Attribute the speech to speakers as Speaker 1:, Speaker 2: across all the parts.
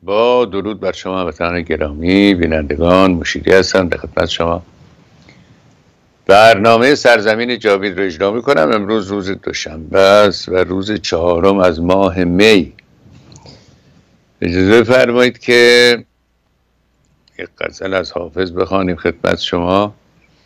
Speaker 1: با درود بر شما هموطنان گرامی بینندگان، مشیری هستم در خدمت شما. برنامه سرزمین جاوید رو اجرا میکنم. امروز روز دوشنبه است و روز 4 از ماه می. اجازه فرمایید که یک غزل از حافظ بخوانیم خدمت شما.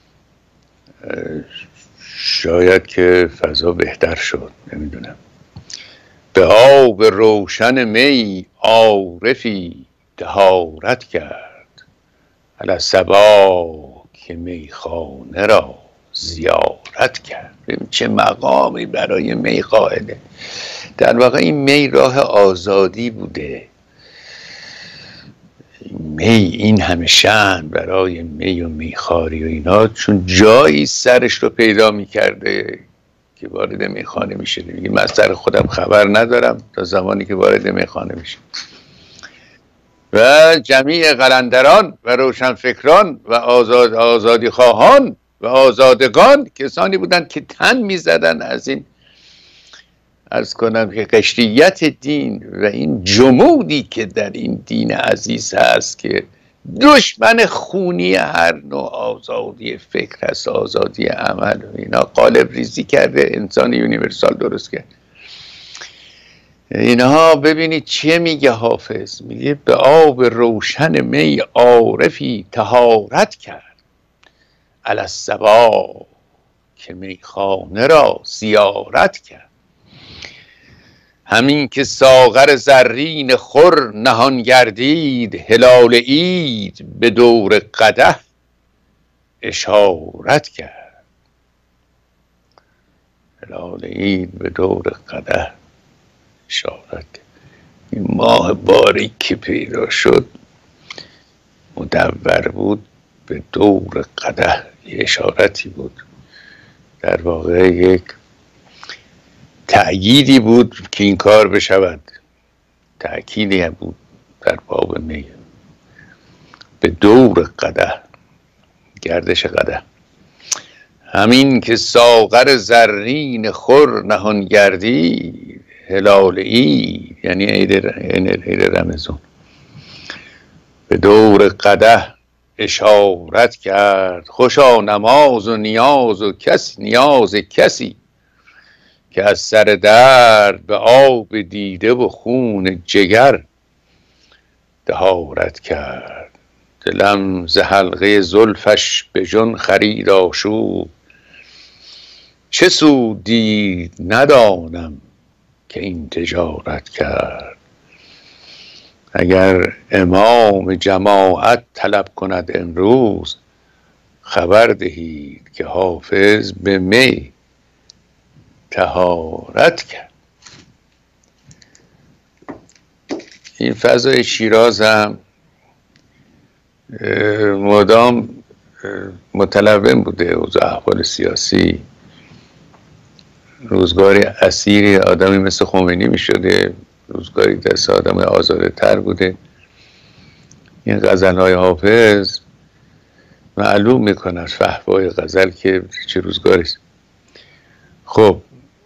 Speaker 1: شاید که فضا بهتر شد، نمیدونم. به آب روشن می عارفی طهارت کرد، علی صبا که میخانه را زیارت کرد. ببین چه مقامی برای می قائله. در واقع این می راه آزادی بوده. می این همه شأن برای می و میخواری و اینا، چون جایی سرش رو پیدا میکرده که وارد میخانه میشه. میگه من از سر خودم خبر ندارم تا زمانی که وارد میخانه میشه. و جمیع قلندران و روشنفکران و آزادی خواهان و آزادگان کسانی بودند که تن میزدن از این، عرض کنم که قشریت دین و این جمودی که در این دین عزیز هست که دشمن خونی هر نوع آزادی فکر هست، آزادی عمل و اینا، قالب ریزی کرده، انسان یونیورسال درست کرد. اینها ببینید چه میگه حافظ. میگه به آب روشن می عارفی طهارت کرد، علی الصبا که میخانه را زیارت کرد. همین که ساغر زرین خور نهان گردید، هلال عید به دور قدح اشارت کرد. هلال عید به دور قدح اشارت کرد. این ماه باریک که پیدا شد مدور بود، به دور قدح اشارتی بود. در واقع یک تأییدی بود که این کار بشود، تأکیدی هم بود در باب می. به دور قدح، گردش قدح. همین که ساغر زرین خور نهان گردید، هلال عید یعنی عید رمضان، به دور قدح اشارت کرد. خوشا نماز و نیاز و نیاز کسی که از سر درد به آب دیده و خون جگر طهارت کرد. دلم ز حلقه زلفش به جان خرید آشوب، چه سود دید ندانم که این تجارت کرد. اگر امام جماعت طلب کند امروز، خبر دهید که حافظ به می طهارت کرد. این فضای شیراز هم مدام متلون بوده. اوضاع احوال سیاسی، روزگاری اسیری آدمی مثل خمینی می شده، روزگاری دست آدم آزاده تر بوده. این غزلهای حافظ معلوم میکنه از فحوای غزل که چه روزگاری است. خب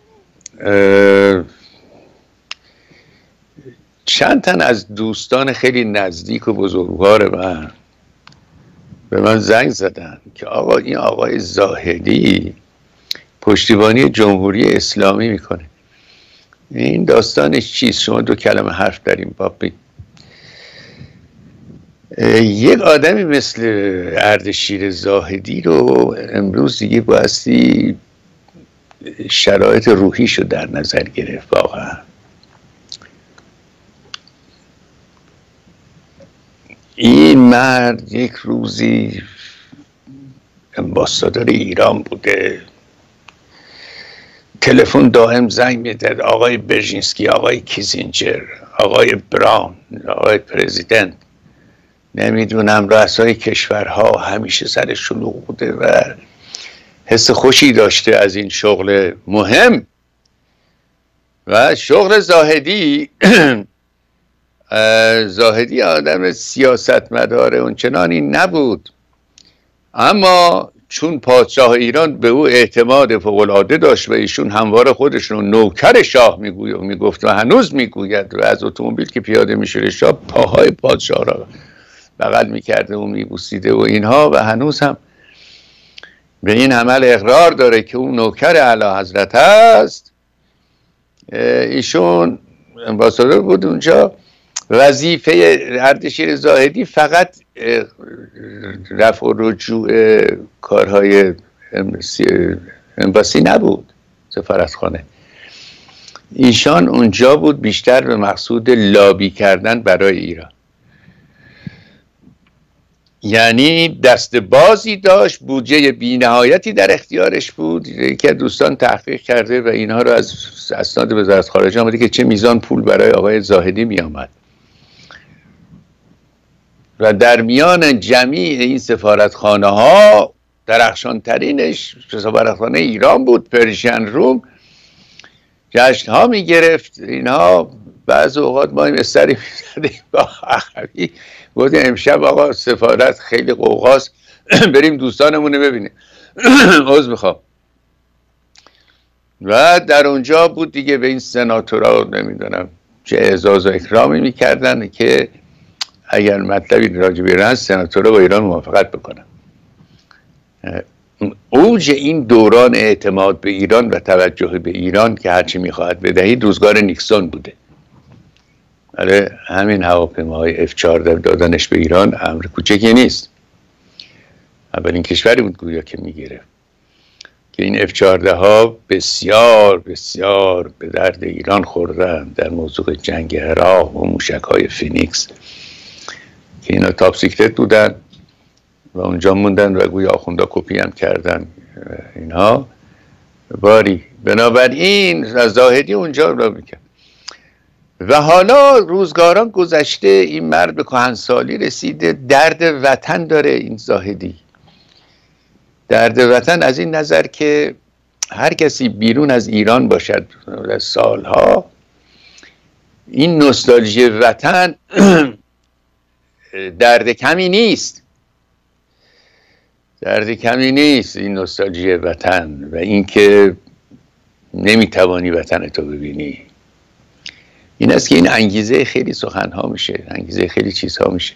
Speaker 1: چند تن از دوستان خیلی نزدیک و بزرگوار من به من زنگ زدن که آقا این آقای زاهدی پشتیبانی جمهوری اسلامی میکنه، این داستانش چیست؟ شما 2 کلمه حرف در این باب بگید. یک آدمی مثل اردشیر زاهدی رو امروز دیگه بایستی شرایط روحیشو در نظر گرفت. واقعا این مرد یک روزی امباسادور ایران بوده، تلفن دائم زنگ میداد، آقای برژینسکی، آقای کیسینجر، آقای براون، آقای پرزیدنت، نمیدونم رؤسای کشورها، همیشه سر شلوغ بوده و حس خوشی داشته از این شغل مهم. و شغل زاهدی زاهدی آدم سیاستمدار اونچنانی نبود، اما چون پادشاه ایران به او اعتماد فوق‌العاده داشت و ایشون همواره خودش رو نوکر شاه میگفت و هنوز میگوید و از اتومبیل که پیاده میشه شاه پاهای پادشاه را بغل میکرده و میبوسیده و اینها و هنوز هم به این عمل اقرار داره که اون نوکر اعلی حضرت است. ایشون امباسادور بود اونجا. وظیفه اردشیر زاهدی فقط رفع و رجوع کارهای امباسی نبود، سفارتخانه. ایشان اونجا بود بیشتر به مقصود لابی کردن برای ایران، یعنی دست بازی داشت، بودجه بی‌نهایتی در اختیارش بود. یکی از دوستان تحقیق کرده و اینها رو از اسناد وزارت خارجه آمده که چه میزان پول برای آقای زاهدی می آمد و در میان جمیع این سفارتخانه ها درخشان ترینش سفارتخانه ایران بود، پرژین روم. جشن ها می گرفت اینها. بعض اوقات ما این استری می زدیم با اخوی گفتیم امشب آقا سفارت خیلی قوقاست بریم دوستانمونه ببینیم. عذر میخوام. و در اونجا بود دیگه به این سناتورها نمیدونم چه اعزاز و اکرامی میکردن که اگر مطلبی راجع به ایران سناتورها با ایران موافقت بکنن. اوج این دوران اعتماد به ایران و توجه به ایران که هرچی میخواهد بدهید روزگار نیکسون بوده. آره همین هواپیماهای F-14 دادنش به ایران امر کوچکی نیست. اولین کشوری بود گویا که میگرفت که این F-14 ها بسیار بسیار به درد ایران خوردن در موضوع جنگ عراق و موشک های فینیکس که اینا تاپ سیکرت بودن و اونجا موندن و گویا آخوندا کپی هم کردن اینها باری. بنابراین زاهدی اونجا را میکرد و حالا روزگاران گذشته این مرد به کهنسالی رسیده. درد وطن داره این زاهدی، درد وطن از این نظر که هر کسی بیرون از ایران باشد از سالها این نوستالژی وطن درد کمی نیست، درد کمی نیست این نوستالژی وطن و اینکه نمیتوانی وطن تو ببینی. این است که این انگیزه خیلی سخنها میشه، انگیزه خیلی چیزها میشه.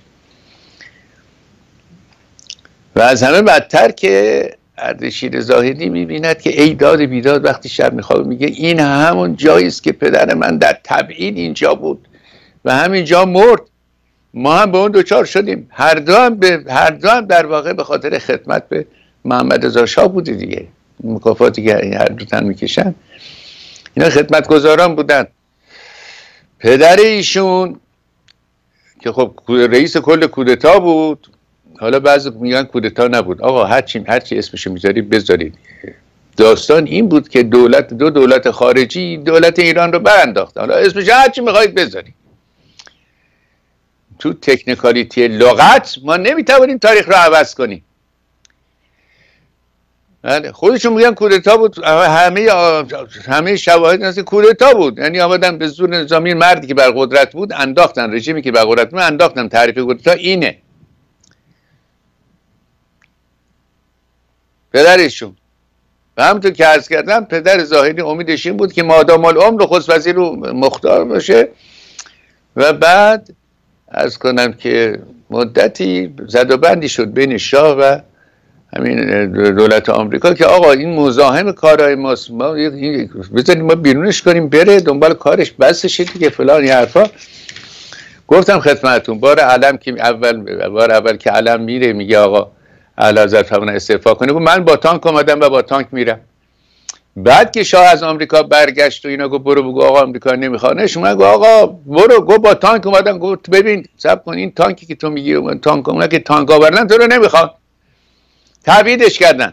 Speaker 1: و از همه بدتر که اردشیر زاهدی میبیند که ای داد بیداد وقتی شب میخوابه میگه این همون جایی است که پدر من در تبعید اینجا بود و همینجا مرد. ما هم به اون دوچار شدیم. هر دو هم در واقع به خاطر خدمت به محمد رضا شاه بوده دیگه. مکافاتی که هر دو تن میکشن اینا خدمتگزاران بودن. پدر ایشون که خب رئیس کل کودتا بود، حالا بعضی میگن کودتا نبود. آقا هرچی اسمشو میذارید بذارید. داستان این بود که دو دولت خارجی دولت ایران رو برانداخت. حالا اسمش هرچی میخواید بذارید. تو تکنیکالیتی لغت ما نمیتوانیم تاریخ رو عوض کنیم. خودشون میگن کودتا بود. همه شواهد هست کودتا بود. یعنی آمدن به زور نظامی مردی که بر قدرت بود انداختن، رژیمی که بر قدرت بود انداختن. تعریف کودتا اینه. پدرشون و همونطور که عرض کردم پدر زاهدی امیدش این بود که مادام العمر نخست وزیر رو مختار باشه و بعد عرض کنم که مدتی زد و بندی شد بین شاه و همین دولت آمریکا که آقا این مزاحم کارهای ماست، ما بذاریم ما بیرونش کنیم بره دنبال کارش بسشه دیگه فلان یه حرفا. گفتم خدمتتون بار اول که علم میره میگه آقا اعلی حضرت فرمان استعفا کنه، من با تانک اومدم و با تانک میرم. بعد که شاه از آمریکا برگشت و اینا گفت برو بگو آقا آمریکا نمیخوانش، من گفت آقا برو، گفت با تانک اومدم. گفت ببین صبر کن این تانکی که تو میگی تانک اونا که تانک آوردن تو رو نمیخوان، تبعیدش کردن.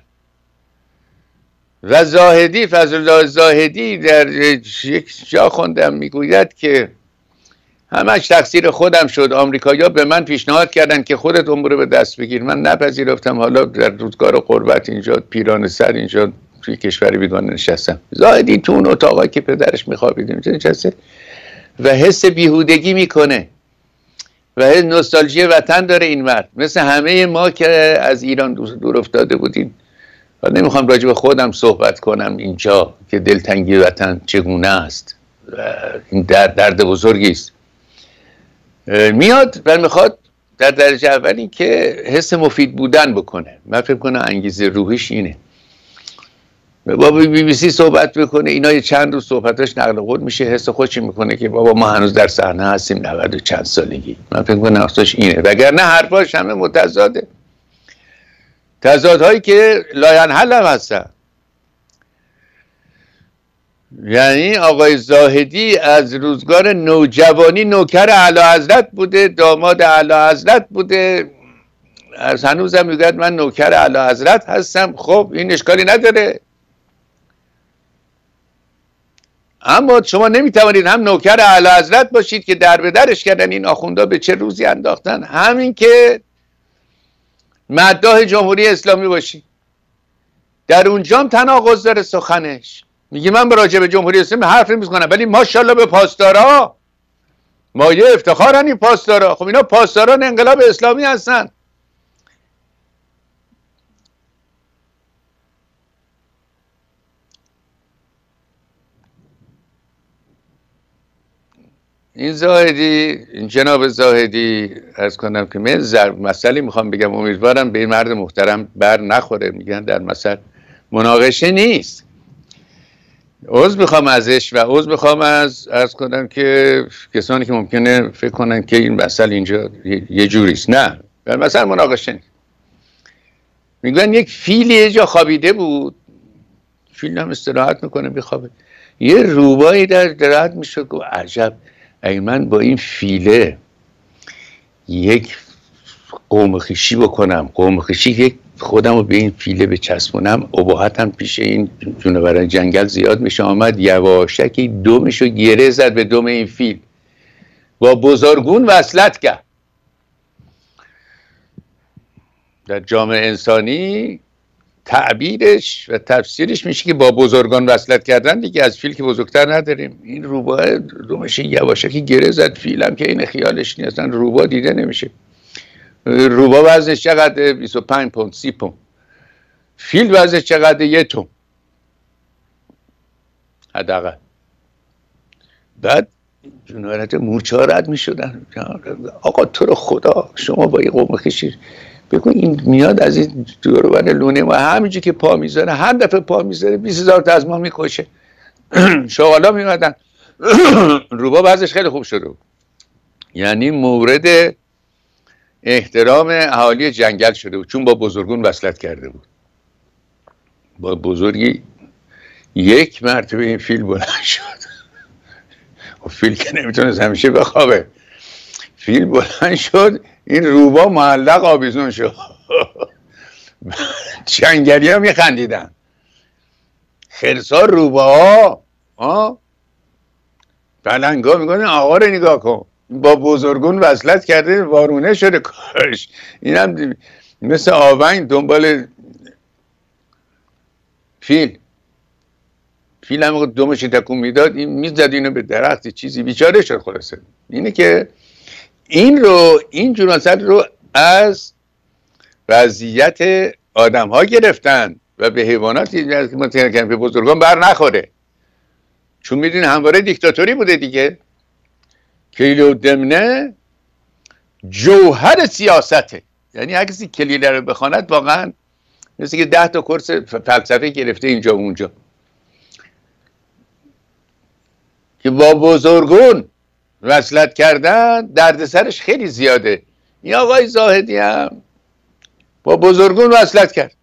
Speaker 1: و زاهدی فضل زاهدی در یک جا خوندم میگوید که همش تقصیر خودم شد، آمریکایی‌ها به من پیشنهاد کردن که خودت امور به دست بگیر، من نپذیرفتم. حالا در روزگار غربت اینجا پیرانه سر اینجا توی کشور بیگانه نشستم. زاهدی تو اون اتاقی که پدرش میخوابید اینجا نشسته و حس بیهودگی میکنه و نوستالژی وطن داره این مرد. مثل همه ما که از ایران دور افتاده بودیم و نمیخوام راجع به خودم صحبت کنم اینجا که دلتنگی وطن چگونه است، این درد بزرگی است. میاد و میخواد در درجه اول این که حس مفید بودن بکنه. من فکر کنم انگیزه روحیش اینه. با BBC صحبت بکنه، اینا یه چند روز صحبتاش نقل قول میشه، حس خودش میکنه که بابا ما هنوز در صحنه هستیم 90 و چند سالگی. من فکر کنم اصلاش اینه، وگرنه حرفاش همه متضاده، تضادهایی که لاینحل هم هستن. یعنی آقای زاهدی از روزگار نوجوانی نوکر اعلیحضرت بوده، داماد اعلیحضرت بوده، از هنوزم میگه من نوکر اعلیحضرت هستم. خب این اشکالی نداره، اما شما نمیتوانید هم نوکر اعلیحضرت باشید که در به درش کردن این آخوندا به چه روزی انداختن، همین که مداح جمهوری اسلامی باشید. در اونجام تناقض داره سخنش، میگه من به راجع به جمهوری اسلامی حرف نمیزنم، ولی ماشاءالله به پاسدارا، مایه افتخارن این پاسدارا. خب اینا پاسداران انقلاب اسلامی هستن. این زاهدی، این جناب زاهدی، عرض کنم که من مسئله میخوام بگم، امیدوارم به این مرد محترم بر نخوره. میگن در مثل مناقشه نیست. عذر میخوام ازش و عذر میخوام از عرض کنم که کسانی که ممکنه فکر کنن که این مسئله اینجا یه جوریست. نه، در مثل مناقشه نیست. میگن یک فیلی یه جا خوابیده بود، فیل هم استراحت میکنه بخوابه، یه روبایی در درد میشه که عجب اگه من با این فیله یک قوم خویشی بکنم، قوم خویشی یک خودم رو به این فیله بچسبونم، اباحتم پیش این جونوران جنگل زیاد میشه. آمد یواشکی دمشو گره زد به دم این فیل، با بزرگون وصلت کرد. در جامعه انسانی تعبیرش و تفسیرش میشه که با بزرگان وصلت کردن دیگه، از فیل که بزرگتر نداریم. این روباه دمش یواشکی گره زد، فیلم که این خیالش نیست، اصلا روباه دیده نمیشه. روباه وزنش چقدر؟ 25 پوند 30 پوند. فیل وزنش چقدر؟ 1 تن حداقل. بعد جنورات مورچه ها رد میشدن، آقا تو رو خدا شما با یه قوم خویشی بگو این میاد از این دور و بر لونه ما، همینجور که پا میذاره، هر دفعه پا میذاره 20,000 تا از ما میکشه. شغالا میمدن. روباه وزنش خیلی خوب شده بود، یعنی مورد احترام اهالی جنگل شده بود، چون با بزرگون وصلت کرده بود. با بزرگی یک مرتبه این فیل بلند شد. فیل که نمیتونه همیشه بخوابه، فیل بلند شد، این روباه معلق آویزون شد. جنگلی ها میخندیدن، خرسا روباه ها، پلنگا میگن آقا رو نگاه کن با بزرگون وصلت کرده، وارونه شده کارش. این هم مثل آونگ دنبال فیل هم دمش تکون میداد، این میزد اینو به درخت چیزی، بیچاره شد. خلاصه اینه که این جناسل رو از وضعیت آدم ها گرفتن و به حیواناتی که به بزرگان بر نخوره، چون میدین همواره دیکتاتوری بوده دیگه. کلیله دمنه جوهر سیاسته، یعنی هر کسی کلیله رو بخواند واقعا مثل که 10 تا کورس فلسفه گرفته اینجا و اونجا، که با بزرگون وصلت کردن دردسرش خیلی زیاده. این آقای زاهدی هم با بزرگون وصلت کرد.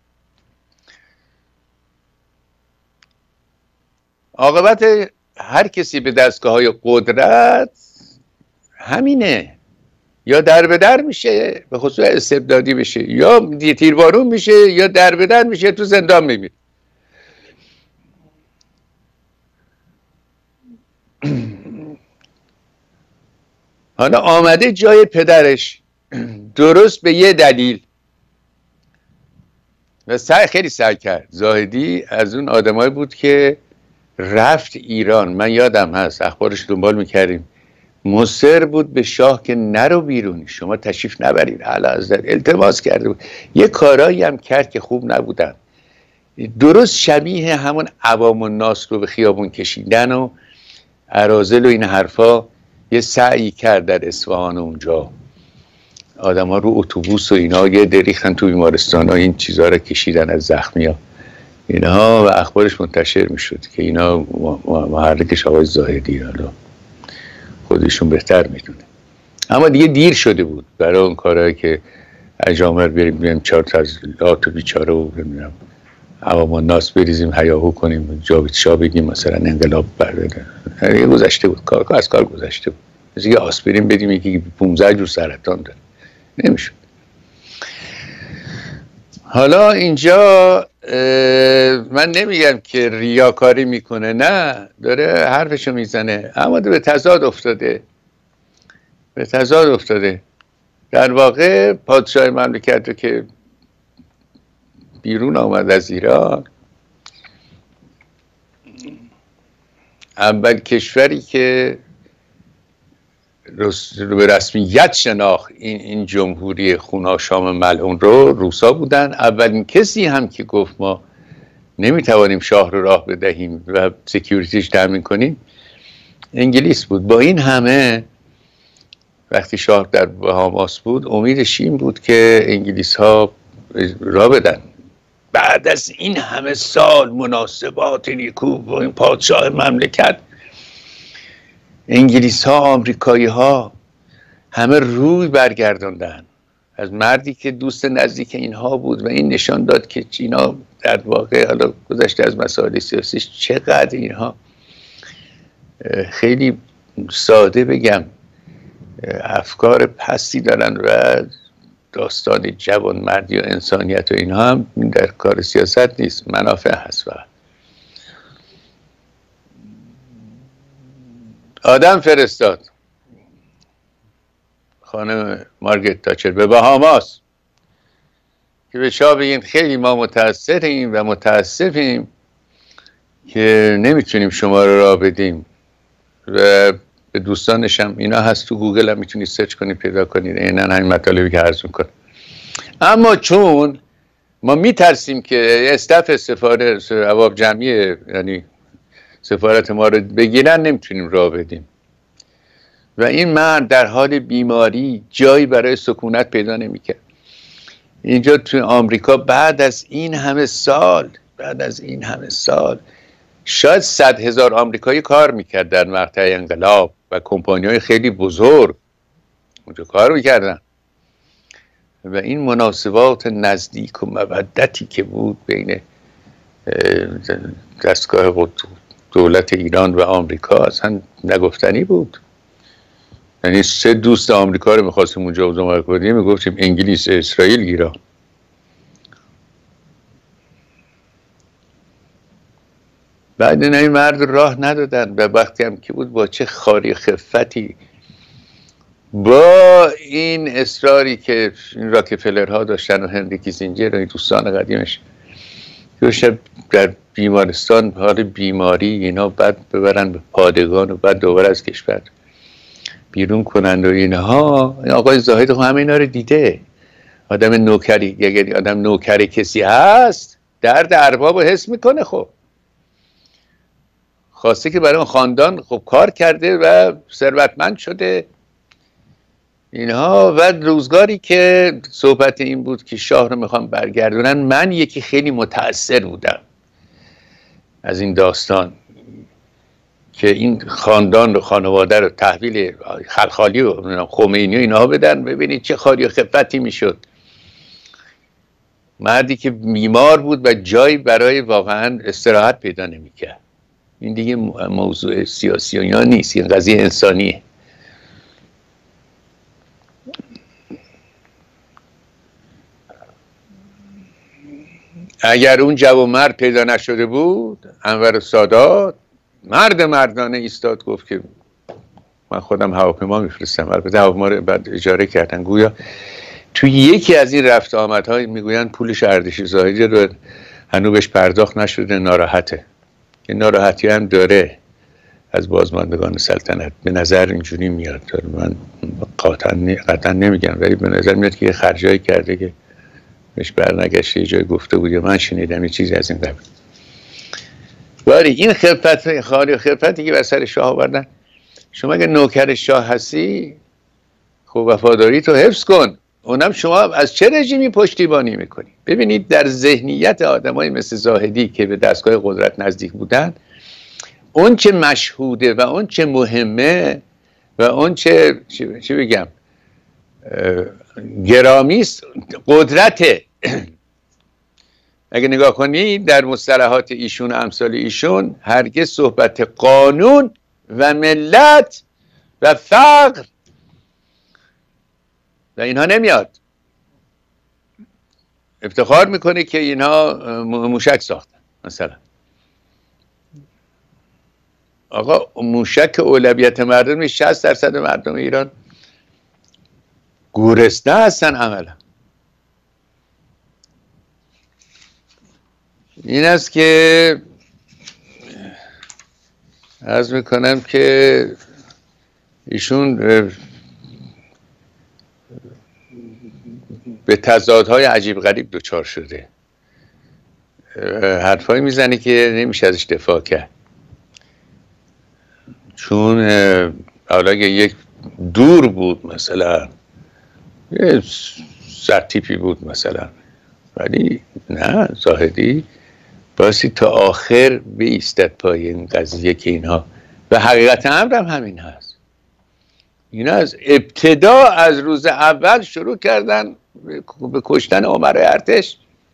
Speaker 1: عاقبت هر کسی به دستگاه‌های قدرت همینه، یا در به در میشه، به خصوص استبدادی بشه، یا تیربارون میشه، یا در به در میشه، تو زندان میمیره. حالا آمده جای پدرش درست به یه دلیل و خیلی سعی کرد. زاهدی از اون آدمایی بود که رفت ایران، من یادم هست اخبارش دنبال میکردیم، مصر بود به شاه که نرو بیرون، شما تشریف نبرید، اعلیحضرت التماس کرده بود. یه کارایی هم کرد که خوب نبودن. درست شبیه همون عوام الناس رو به خیابون کشیدن و اراذل و این حرفا یه سعی کرد در اصفهان اونجا، آدم ها رو اتوبوس و اینا یه دریختن تو بیمارستان ها، این چیزها رو کشیدن از زخمی ها اینها و اخبارش منتشر میشد که اینا محرکش آقای زاهدی، حالا خودشون بهتر میدونه. اما دیگه دیر شده بود برای اون کارهایی که انجام رو بریم 4 تا از لات و بیچاره و نمیدونم عوام الناس بریزیم هیاهو کنیم جا بگیم مثلا انقلاب برده. دیگه گذشته بود، کار از کار گذشته بود. مثل که آسپرین بدیم یکی 15 جور سرطان داره، نمیشد. حالا اینجا من نمیگم که ریاکاری میکنه، نه، داره حرفشو میزنه، اما به تضاد افتاده. در واقع پادشاه مملکت رو که بیرون آمد از ایران، اول کشوری که به رسمیت شناخت این جمهوری خوناشام ملعون رو روسا بودن. اولین کسی هم که گفت ما نمیتوانیم شاه رو راه بدهیم و سکیوریتیش تامین کنیم انگلیس بود. با این همه وقتی شاه در بهاماس بود امیدش این بود که انگلیس ها راه بدن. بعد از این همه سال مناسبات نیکو با این پادشاه مملکت، انگلیس ها آمریکایی ها همه روی برگرداندن از مردی که دوست نزدیک اینها بود و این نشان داد که اینا در واقع، حالا گذشته از مسائل سیاسی، چقدر اینها خیلی ساده بگم افکار پستی دارن و داستان جوانمردی و انسانیت و اینها هم در کار سیاست نیست، منافع هست. و آدم فرستاد خانم مارگرت تاچر به بهاماس که به شاه بگین خیلی ما متاسفیم و متاسفیم که نمیتونیم شما رو راه بدیم، و به دوستانش هم اینا هست، تو گوگل هم میتونید سرچ کنید پیدا کنید اینن همین مطالبی که عرض میکنم. اما چون ما میترسیم که استاف سفارت عواب جمعی یعنی سفارت ما رو بگیرن، نمیتونیم راه بدیم. و این مرد در حال بیماری جایی برای سکونت پیدا نمیکرد. اینجا تو آمریکا بعد از این همه سال شاید 100,000 آمریکایی کار میکرد در مقطع انقلاب و کمپانی‌های خیلی بزرگ اونجا کار میکردن، و این مناسبات نزدیک و مودتی که بود بین دستگاه دولت ایران و آمریکا اصلا نگفتنی بود. یعنی 3 دوست آمریکا رو میخواستیم اونجا اوزامار کنیم، میگفتیم انگلیس، اسرائیل، ایران. بعد این مرد راه ندادن و وقتی هم که بود با چه خاری خفتی، با این اصراری که این راکفلرها داشتن و هنری کیسینجر و این دوستان قدیمش که در بیمارستان حال بیماری اینا بعد ببرن به پادگان و بعد دوباره از کشور بیرون کنند و اینها. آقای زاهد هم اینا رو دیده. آدم نوکری، اگر آدم نوکر کسی هست درد ارباب رو حس میکنه. خب خواسته که برای اون خاندان خب کار کرده و ثروتمند شده اینها. و روزگاری که صحبت این بود که شاه رو میخوام برگردونن، من یکی خیلی متأثر بودم از این داستان که این خاندان رو، خانواده رو تحویل خلخالی و خمینی و اینها بدن. ببینید چه خاری و خفتی میشد. مردی که بیمار بود و جایی برای واقعا استراحت پیدا نمیکرد. این دیگه موضوع سیاسی و یا نیست، این قضیه انسانیه. اگر اون جوانمرد پیدا نشده بود، انور سادات مردانه ایستاد گفت که من خودم هواپیما میفرستم. البته هواپیما رو بعد اجاره کردن. گویا توی یکی از این رفت آمدها میگوین پولش اردشیر زاهدی رو هنوز بهش پرداخت نشده، ناراحته. این ناراحتی هم داره از بازماندگان سلطنت، به نظر اینجوری میاد. من قطعا نمیگم، ولی به نظر میاد که یه خرجایی کرده که بهش برنگشته، یه جای گفته بود یا من شنیدم یه چیزی از این قبیل. ولی این خلفت خاری و خلفتی که بر سر شاه آوردن، شما اگه نوکر شاه هستی خب وفاداری تو حفظ کن، اونم شما از چه رژیمی پشتیبانی میکنی. ببینید در ذهنیت آدمای مثل زاهدی که به دستگاه قدرت نزدیک بودن، اون چه مشهوده و اون چه مهمه و اون چه چی بگم گرامیست قدرته. اگه نگاه کنی در مصطلحات ایشون و امثال ایشون هرگز صحبت قانون و ملت و فقر و اینها نمیاد. افتخار میکنه که اینها موشک ساختن. مثلا آقا موشک اولویت مردم 60% مردم ایران گورسنه هستن عملا. این است که عرض میکنم که ایشون به تضادهای عجیب غریب دچار شده، حرفایی میزنه که نمیشه ازش دفاع کرد. چون حالا اگه یک دور بود مثلا یه سرتیپی بود مثلا، ولی نه، زاهدی بایستی تا آخر بیستد پای این قضیه که اینها و حقیقت امر هم همین هست. اینا از ابتدا از روز اول شروع کردن به کشتن عمر ارتش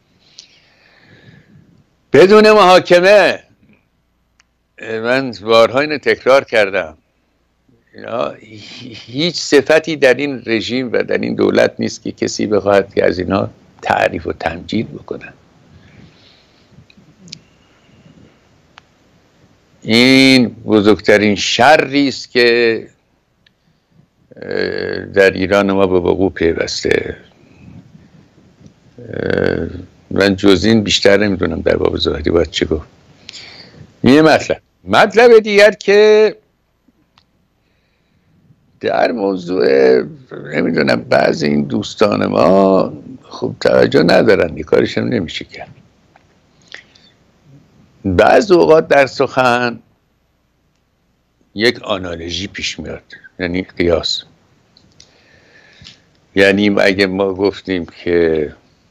Speaker 1: بدون محاکمه. من بارها اینو تکرار کردم، اینا هیچ صفتی در این رژیم و در این دولت نیست که کسی بخواهد که از اینا تعریف و تمجید بکنن. این بزرگترین شری است که در ایران ما به وقوع پیوسته. من جز این بیشتر نمیدونم در باب زاهدی باید چه گفت. یه مطلب دیگر که در موضوع نمیدونم بعضی این دوستان ما خوب توجه ندارن، یه کارشم نمیشه کرد. بعض اوقات در سخن یک آنالوژی پیش میاد، یعنی قیاس. یعنی اگه ما گفتیم که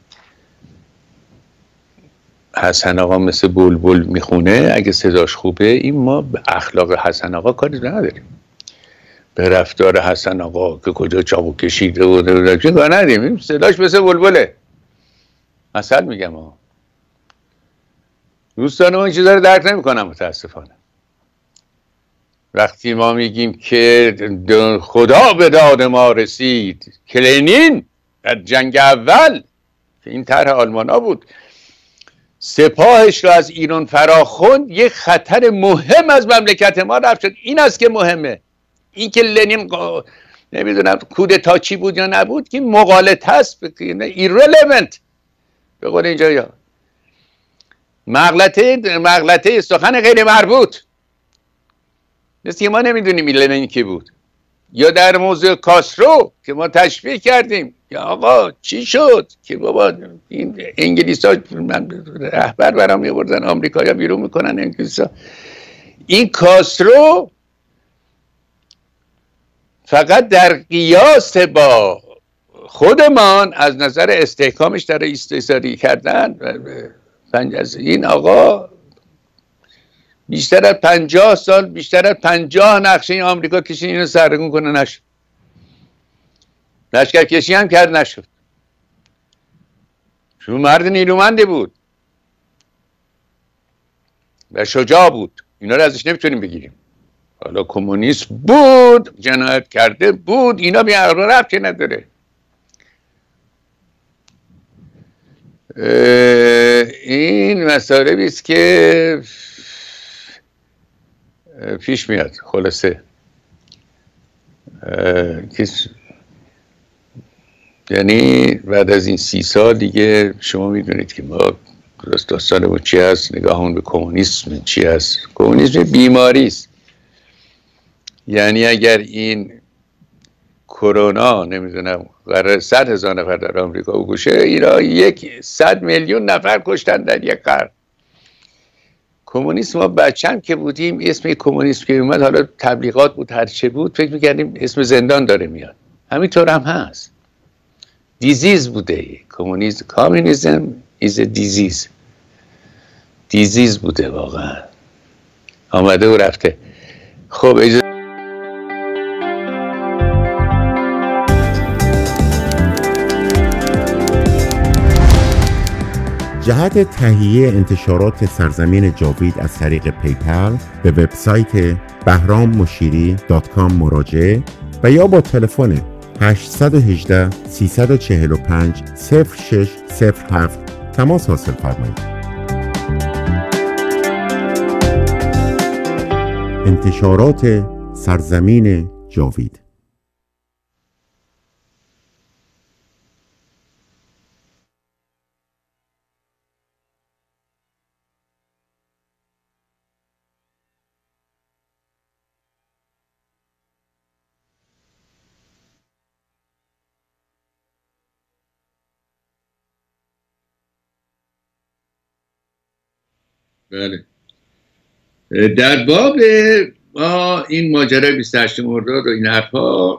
Speaker 1: حسن آقا مثل بلبل میخونه، اگه صداش خوبه، این ما به اخلاق حسن آقا کاری نداریم، به رفتار حسن آقا که کجا چاقو کشیده و چه کار نداریم، صداش مثل بلبله. مثل میگم ها، دوستان ما این چیزا رو درک نمیکنن متاسفانه. وقتی ما میگیم که خدا به داد ما رسید، که لنین در جنگ اول که این طرح آلمانا بود سپاهش را از ایران فراخوند، یک خطر مهم از مملکت ما رفت شد. این است که مهمه. این که لنین نمیدونم کودتا چی بود یا نبود که مغالطه است، ایرلمنت به قول اینجا، یا مغلطه سخن غیر مربوط. مثل که ما نمیدونیم لنین کی بود. یا در موضوع کاسترو که ما تشبیه کردیم، یا آقا چی شد که بابا این انگلیس ها رهبر برام میبردن، آمریکا یا بیرون میکنن انگلیس ها. این کاسترو فقط در قیاس با خودمان از نظر استحکامش در استثاری کردن، این آقا بیشتر از 50 سال، بیشتر از 50 نقشه این آمریکا کشید اینو سرنگون کنه، نشد. لشکر کشی هم کرد، نشد. چون مرد نیرومندی بود و شجاع بود، اینا رو ازش نمیتونیم بگیریم. حالا کمونیست بود، جنایت کرده بود، اینا بی عقل و ربطی نداره. این مسائلی است که پیش میاد. خلاصه یعنی بعد از این 30 سال دیگه شما میدونید که ما داستانمون چی هست، نگاهمون به کمونیسم چی هست. کمونیسم بیماری است. یعنی اگر این کرونا نمیدونم قرار 100,000 نفر در آمریکا بکشه، ایران 100 میلیون نفر کشتن در یک قرن. کمونیسم، ما بچم که بودیم اسم کمونیسم که اومد، حالا تبلیغات بود هر چه بود، فکر میکردیم اسم زندان داره میاد. همینطور هم هست. دیزیز بوده کمونیسم. کامونیسم is a disease. دیزیز بوده واقعا، آمده و رفته. خب
Speaker 2: جهت تهیه انتشارات سرزمین جاوید از طریق پیپل به وبسایت behrammushiri.com مراجعه و یا با تلفن 818 345 0607 تماس حاصل فرمایید. انتشارات سرزمین جاوید.
Speaker 1: بله. در باب ما این ماجرای 28 مرداد و این حرفا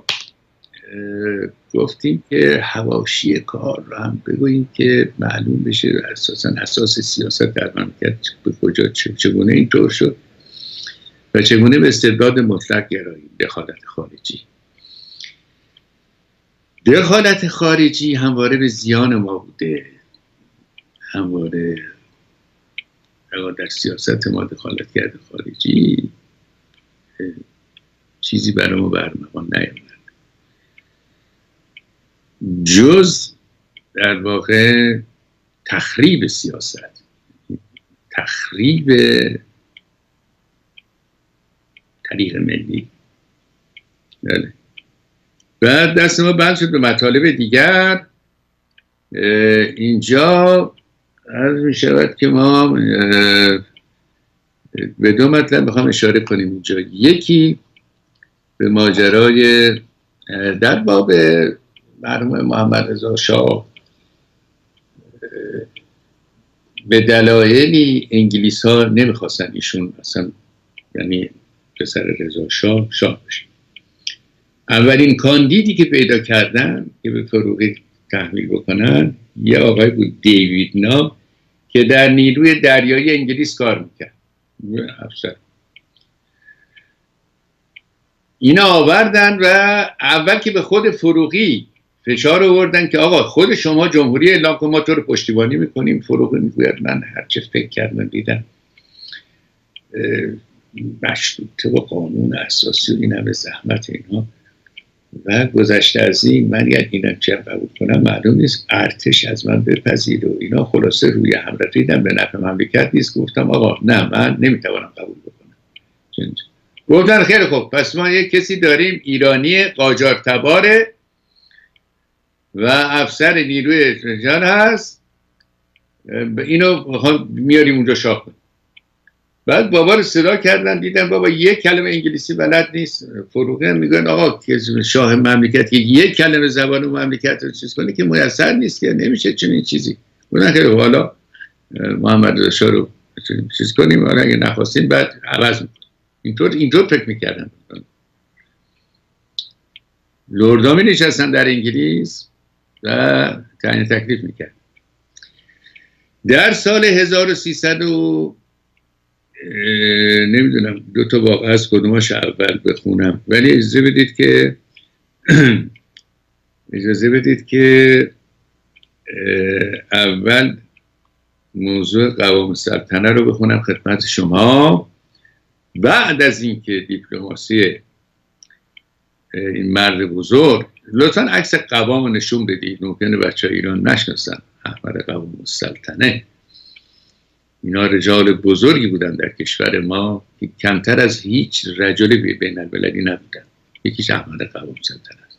Speaker 1: گفتیم که حواشی کار رو هم بگوییم که معلوم بشه اساس سیاست در مملکت به کجا چگونه اینطور شد و چگونه به استبداد مطلق گراییم. دخالت خارجی همواره به زیان ما بوده، همواره در سیاست ما دخالت کرده خارجی چیزی برای ما برنامه نیامد جز در واقع تخریب سیاست، تخریب طریق ملی. بله. بعد دست ما بند شد به مطالب دیگر. اینجا عرض می شود که ما به دو مطلب میخوام اشاره کنیم اینجا. یکی به ماجرای در باب مرحوم محمد رضا شاه، به دلایلی انگلیس ها نمیخواستن ایشون اصلا، یعنی پسر رضا شاه بشه. اولین کاندیدی که پیدا کردن که به فروغی تحمیل بکنن یه آقای بود دیوید نام که در نیروی دریایی انگلیس کار میکرد، افسر. اینا آوردن و اول که به خود فروغی فشار آوردن که آقا خود شما جمهوری اعلام کن، ما تو رو پشتیبانی میکنیم. فروغی میگوید من هرچه فکر کردم دیدم مشروطه و قانون اساسی و این همه زحمت اینها و گذشته از این، من اینم چه قبول کنم معلوم نیست، ارتش از من بپذیر و اینا. خلاصه روی هم رفیدم، به نفع مملکت نیست. گفتم آقا نه، من نمیتوانم قبول بکنم. گفتن خیلی خوب، پس ما یک کسی داریم ایرانی قاجار تباره و افسر نیروی رجال هست، اینو میاریم اونجا شاه کنیم. بعد بابا رو صدا کردن، دیدن بابا یک کلمه انگلیسی بلد نیست. فروغی میگن آقا که شاه مملکت که یک کلمه زبان مملکت رو چیز کنه که میسر نیست، که نمیشه چنین چیزی. گفتن خیلی حالا محمد رضا شاه رو چیز کنیم، حالا اگه نخواستیم بعد عوض میکنیم. اینطور فکر میکردن. لردها می نشستن در انگلیس و تعیین تکلیف میکرد. در سال 1300 نمیدونم دو تا واقعه از کدوماش اول بخونم، ولی اجازه بدید که اول موضوع قوام السلطنه رو بخونم خدمت شما. بعد از اینکه دیپلماسی این مرد بزرگ، لطفا عکس قوام رو نشون بدید، ممکنه بچه ایران نشناسن احمد قوام السلطنه. اینا رجال بزرگی بودن در کشور ما که کمتر از هیچ رجل بین المللی نبودن. یکیش احمد قوام السلطنه است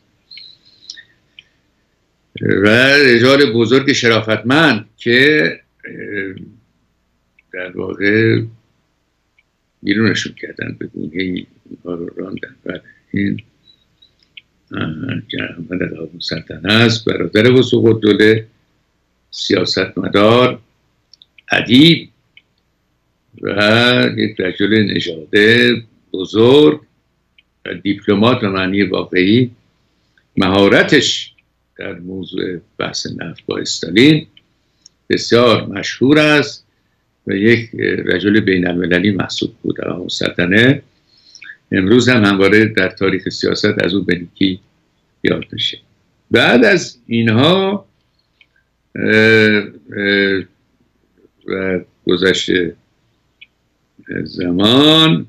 Speaker 1: و رجال بزرگ شرافتمند که در واقع بیرونشون کردن، به گونه اینها رو راندن. این احمد قوام سلطنه است، برادر وثوق‌الدوله، سیاستمدار، ادیب و یک رجل نژاده بزرگ و دیپلمات به معنی واقعی. مهارتش در موضوع بحث نفت با استالین بسیار مشهور است و یک رجل بین المللی محسوب بود در قوام سلطنه. امروز هم همواره در تاریخ سیاست از او به نیکی یاد میشه. بعد از اینها و گذشت زمان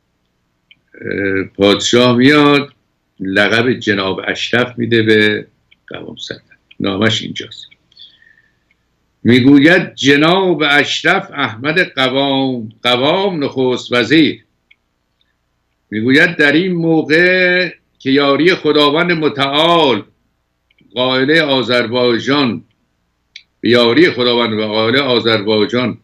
Speaker 1: پادشاه میاد لقب جناب اشرف میده به قوام سلطنه. نامش اینجاست، میگوید جناب اشرف احمد قوام نخست وزیر. میگوید در این موقع که یاری خداوند متعال قائل آذربایجان، یاری خداوند و قائل آذربایجان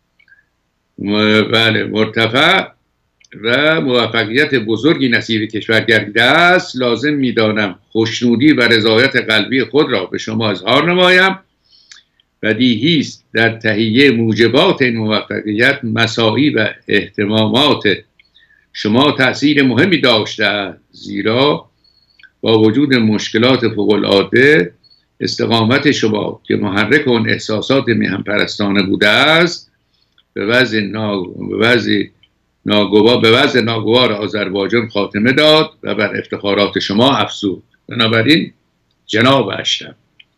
Speaker 1: بله مرتفع و موفقیت بزرگی نصیب کشور گردیده است، لازم میدانم خوشنودی و رضایت قلبی خود را به شما اظهار نمایم. بدیهی است در تهیه موجبات این موفقیت مساعی و اهتمامات شما تأثیر مهمی داشته، زیرا با وجود مشکلات فوق‌العاده استقامت شما که محرک اون احساسات میهن‌پرستانه بوده است به وضع ناگوار آذربایجان خاتمه داد و بر افتخارات شما افزود. بنابراین جناب اشرف،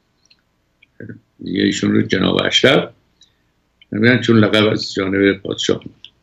Speaker 1: ایشون رو جناب اشرف نمیدن چون لقب از جانب پادشاه.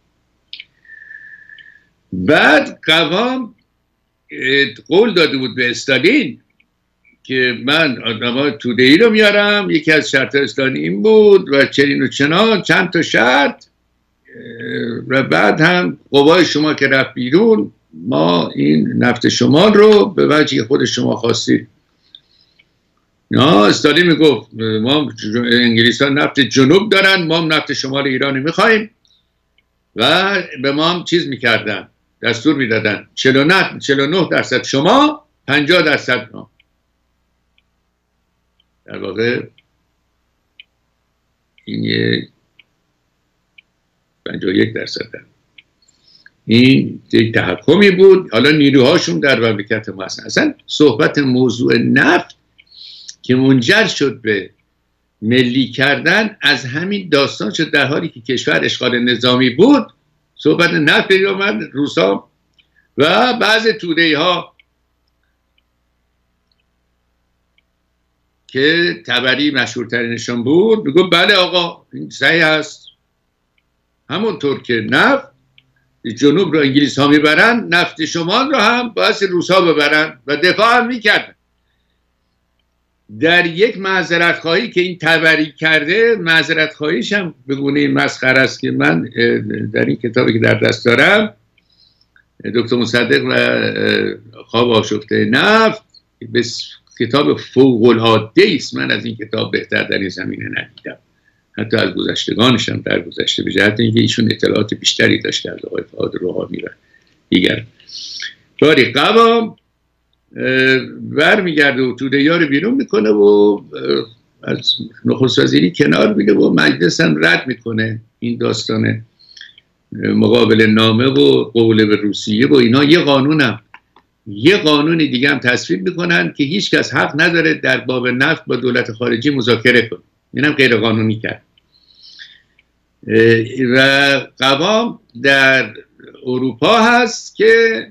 Speaker 1: بعد قوام قول داده بود به استالین که من آدمای توده‌ای رو میارم، یکی از شرط استالین این بود و چنین و چنان چند تا شرط، و بعد هم قوای شما که رفت بیرون ما این نفت شما رو به وجهی خود شما خواستید. نه، استالین میگفت ما انگلیسان نفت جنوب دارن، ما هم نفت شمال ایرانی میخواییم و به ما هم چیز میکردن، دستور میدادن 49% شما 50% ما. در واقع این یه 51%. این یک تحکمی بود. حالا نیروهاشون در مملکت ما هستن. اصلا صحبت موضوع نفت که منجر شد به ملی کردن از همین داستان شد. در حالی که کشور اشغال نظامی بود صحبت نفت پیدا آمد. روسا و بعض توده‌ای ها که تبری مشهورترینشون بود میگو بله آقا این صحیح هست، همونطور که نفت جنوب رو انگلیس ها میبرن نفت شمال رو هم باید روس ها ببرن و دفاع هم میکردن. در یک معذرت خواهی که این تبری کرده، معذرت خواهیش هم به گونه مسخره است که من در این کتابی که در دست دارم دکتر مصدق و خواب آشفته نفت، کتاب فوق‌العاده است. من از این کتاب بهتر در این زمینه ندیدم، حتی از گذشتگانشم در گذشته، به جهت اینکه ایشون اطلاعات بیشتری داشته از آقای فؤاد روحانی و دیگر. باری قوام برمیگرده و توده‌ها رو بیرون میکنه و از نخست وزیری کنار میره و مجلس هم رد میکنه این داستان مقابل نامه و قول به روسیه و اینا. یه قانون دیگه هم تصویب میکنن که هیچ کس حق نداره در باب نفت با دولت خارجی مذاکره کنه. اینم غیر قانونی کرد. و قوام در اروپا هست که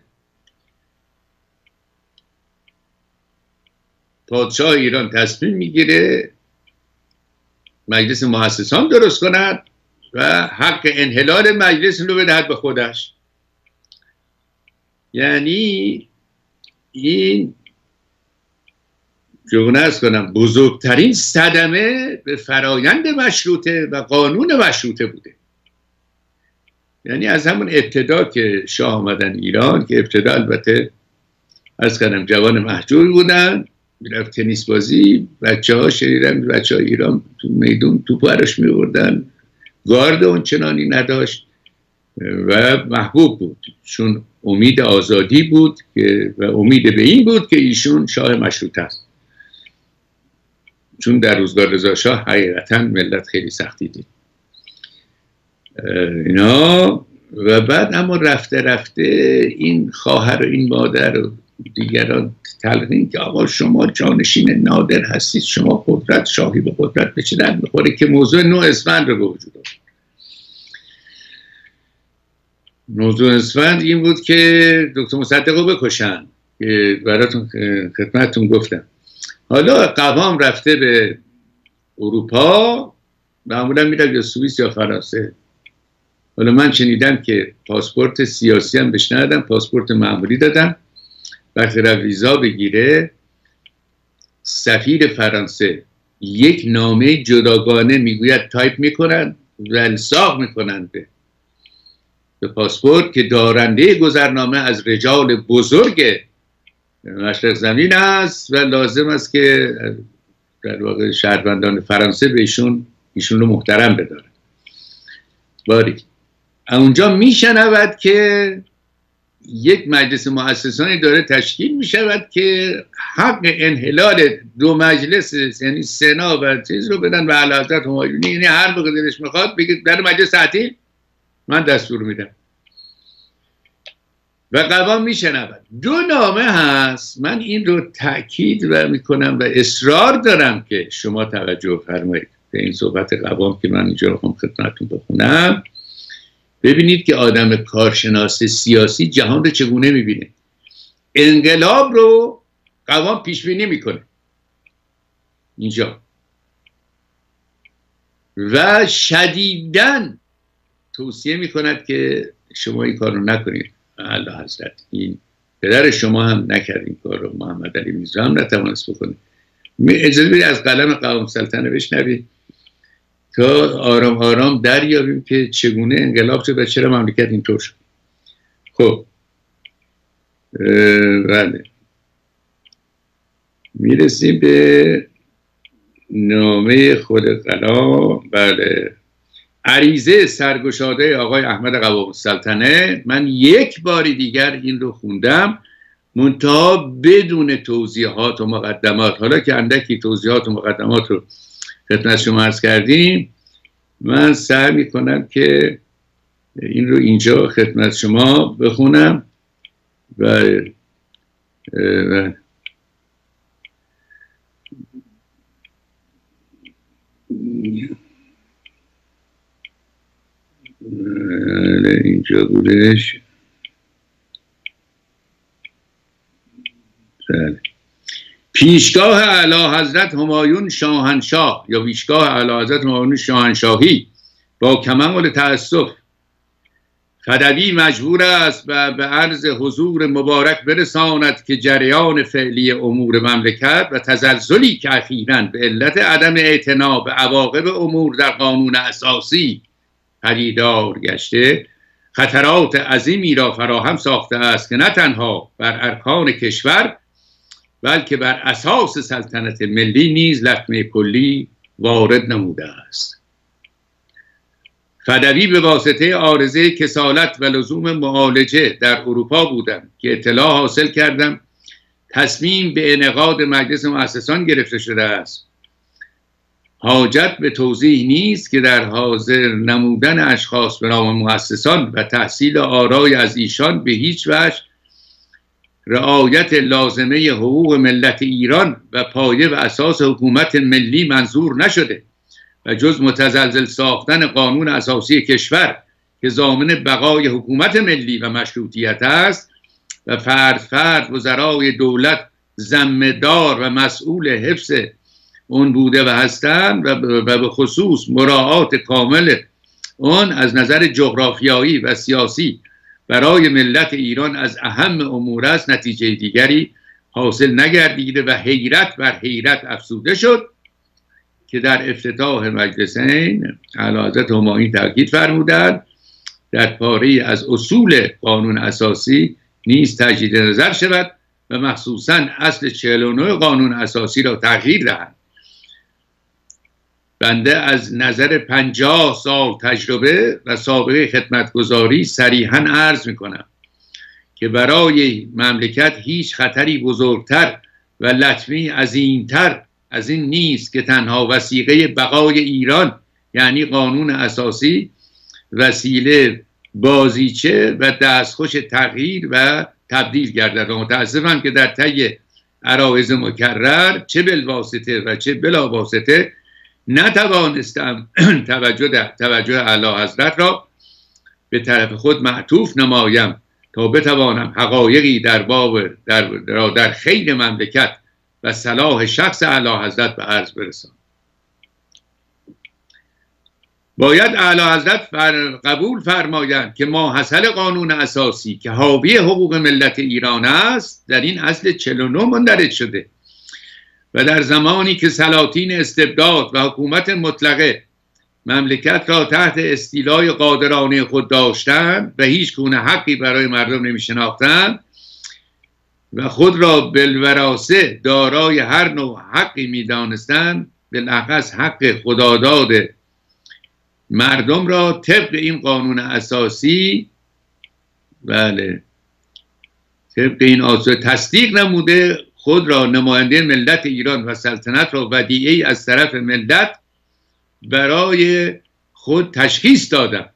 Speaker 1: پادشاه ایران تصمیم میگیره مجلس مؤسسان درست کند و حق انحلال مجلس رو بدهد به خودش. یعنی این جوونه از کنم بزرگترین صدمه به فرایند مشروطه و قانون مشروطه بوده. یعنی از همون ابتدا که شاه آمدن ایران، که ابتدا البته از کنم جوان محجور بودن، میرفت تنیس بازی، بچه ها شنیدن بچه ها ایران تو میدون توپ براش میوردن، گارد اون چنانی نداشت و محبوب بود چون امید آزادی بود و امید به این بود که ایشون شاه مشروطه است، چون در روزگار رضا شاه حقیقتا ملت خیلی سختی دید اینا. و بعد اما رفته رفته این خواهر و این مادر و دیگران تلقین که آقا شما جانشین نادر هستید، شما قدرت شاهی به قدرت به چه درد میخوره، که موضوع 9 اسفند رو به وجود آورد. موضوع اسفند این بود که دکتر مصدق رو بکشن که براتون خدمتتون گفتم. حالا قوام رفته به اروپا، معمولا میره یا سوئیس یا فرانسه. حالا من شنیدم که پاسپورت سیاسی هم بهش ندادن، پاسپورت معمولی دادن. وقتی رفت ویزا بگیره، سفیر فرانسه یک نامه جداگانه میگوید تایپ میکنن و الصاق میکنن به پاسپورت که دارنده گذرنامه از رجال بزرگ مشرق زمین است و لازم است که در واقع شهروندان فرانسه به ایشون رو محترم بدارن. باریک اونجا میشنود که یک مجلس مؤسسانی داره تشکیل میشود که حق انحلال 2 مجلس یعنی سنا و چیز رو بدن به اعلیحضرت همایونی، یعنی هر موقع دلش میخواد بگید در مجلس تعطیل، من دستور میدم. و قوام میشنود. 2 نامه هست، من این رو تأکید و میکنم و اصرار دارم که شما توجه فرمایید به این صحبت قوام که من اینجا رو خدمتتون بخونم. ببینید که آدم کارشناس سیاسی جهان رو چگونه میبینه. انقلاب رو قوام پیش بینی میکنه اینجا و شدیداً توصیه میکند که شما این کار رو نکنید. اعلی حضرت این پدر شما هم نکرد این کار رو، محمد علی میرزا هم نتوانست بکنه. اجازه بدید از قلم قوام سلطنه بشنوید تا آرام آرام دریابیم که چگونه انقلاب شد و چرا مملکت اینطور شد. خب بله میرسیم به نامه خود قلام. بله، عریضه سرگشاده آقای احمد قوام السلطنه. من یک باری دیگر این رو خوندم، منتها بدون توضیحات و مقدمات. حالا که اندکی توضیحات و مقدمات رو خدمت شما عرض کردیم، من سعی میکنم که این رو اینجا خدمت شما بخونم و اینجا بودش. پیشگاه اعلیحضرت همایون شاهنشاه یا پیشگاه اعلیحضرت همایون شاهنشاهی با کمال تأسف خدوی مجبور است و به عرض حضور مبارک برساند که جریان فعلی امور مملکت و تزلزلی که اخیراً به علت عدم اعتنا به عواقب امور در قانون اساسی پدیدار گشته خطرات عظیمی را فراهم ساخته است که نه تنها بر ارکان کشور بلکه بر اساس سلطنت ملی نیز لطمه کلی وارد نموده است. خدوی به واسطه عارضه کسالت و لزوم معالجه در اروپا بودم که اطلاع حاصل کردم تصمیم به انعقاد مجلس مؤسسان گرفته شده است. حاجت به توضیح نیست که در حاضر نمودن اشخاص به نام مؤسسان و تحصیل آرای از ایشان به هیچ وجه رعایت لازمه حقوق ملت ایران و پایه و اساس حکومت ملی منظور نشده و جز متزلزل ساختن قانون اساسی کشور که ضامن بقای حکومت ملی و مشروطیت است و فرد فرد وزرای دولت ذمه‌دار و مسئول حفظ اون بوده و هستند و به خصوص مراعات کامل اون از نظر جغرافیایی و سیاسی برای ملت ایران از اهم امور است، نتیجه دیگری حاصل نگردیده و حیرت بر حیرت افزوده شد که در افتتاح مجلسین اعلیحضرت همایون تاکید فرمودند در پاره از اصول قانون اساسی نیز تجدید نظر شود و مخصوصاً اصل 49 قانون اساسی را تغییر دهند. بنده از نظر 50 سال تجربه و سابقه خدمتگزاری صریحاً عرض میکنم که برای مملکت هیچ خطری بزرگتر و لطمی عظیمتر از این نیست که تنها وثیقه بقای ایران یعنی قانون اساسی وسیله بازیچه و دستخوش تغییر و تبدیل گردد. و متاسفم که در طی عرایض مکرر چه بالواسطه و چه بلا واسطه نتوانستم توجه اعلی حضرت را به طرف خود معطوف نمایم تا بتوانم حقایقی در خیر مملکت و صلاح شخص اعلی حضرت به عرض برسانم. باید اعلی حضرت قبول فرمایند که ماحصل قانون اساسی که حاوی حقوق ملت ایران است در این اصل 49 مندرج شده و در زمانی که سلاطین استبداد و حکومت مطلقه مملکت را تحت استیلای قادرانه خود داشتند و هیچ گونه حقی برای مردم نمی شناختند و خود را بالوراثه دارای هر نوع حقی می دانستند، بالاخص حق خداداد مردم را طبق این قانون اساسی طبق این آسوه تصدیق نموده، خود را نماینده ملت ایران و سلطنت را ودیعه‌ای از طرف ملت برای خود تشخیص دادم.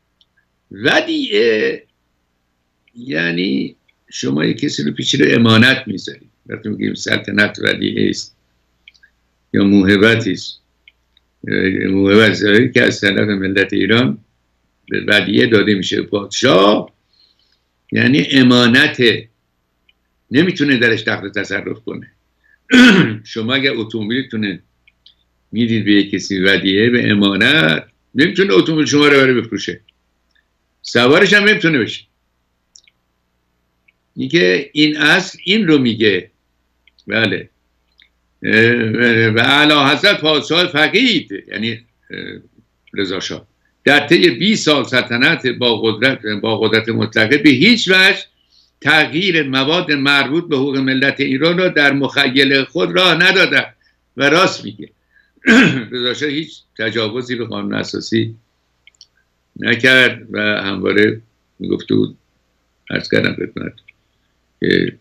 Speaker 1: ودیعه یعنی شما یک کسی رو پیش رو امانت میذارید. وقتی میگیم سلطنت ودیعه است یا موهبتی است، موهبت که از طرف ملت ایران به ودیعه داده میشه پادشاه، یعنی امانت، نمیتونه درش دخل تصرف کنه. شما اگر اتومبیلتونه میدید به یک کسی ودیعه به امانت، نمیتونه اتومبیل شما رو بره بفروشه، سوارش هم نمیتونه بشه. میگه این اصل این رو میگه. بله. و اعلی حضرت پادشاه فقید یعنی رضا شاه در طی 20 سال سلطنت با قدرت مطلقه به هیچ وجه تغییر مواد مربوط به حقوق ملت ایران را در مخیله خود راه ندادن. و راست میگه. رضا شاه هیچ تجاوزی به قانون اساسی نکرد و همواره میگفته بود، عرض کردم خدمت که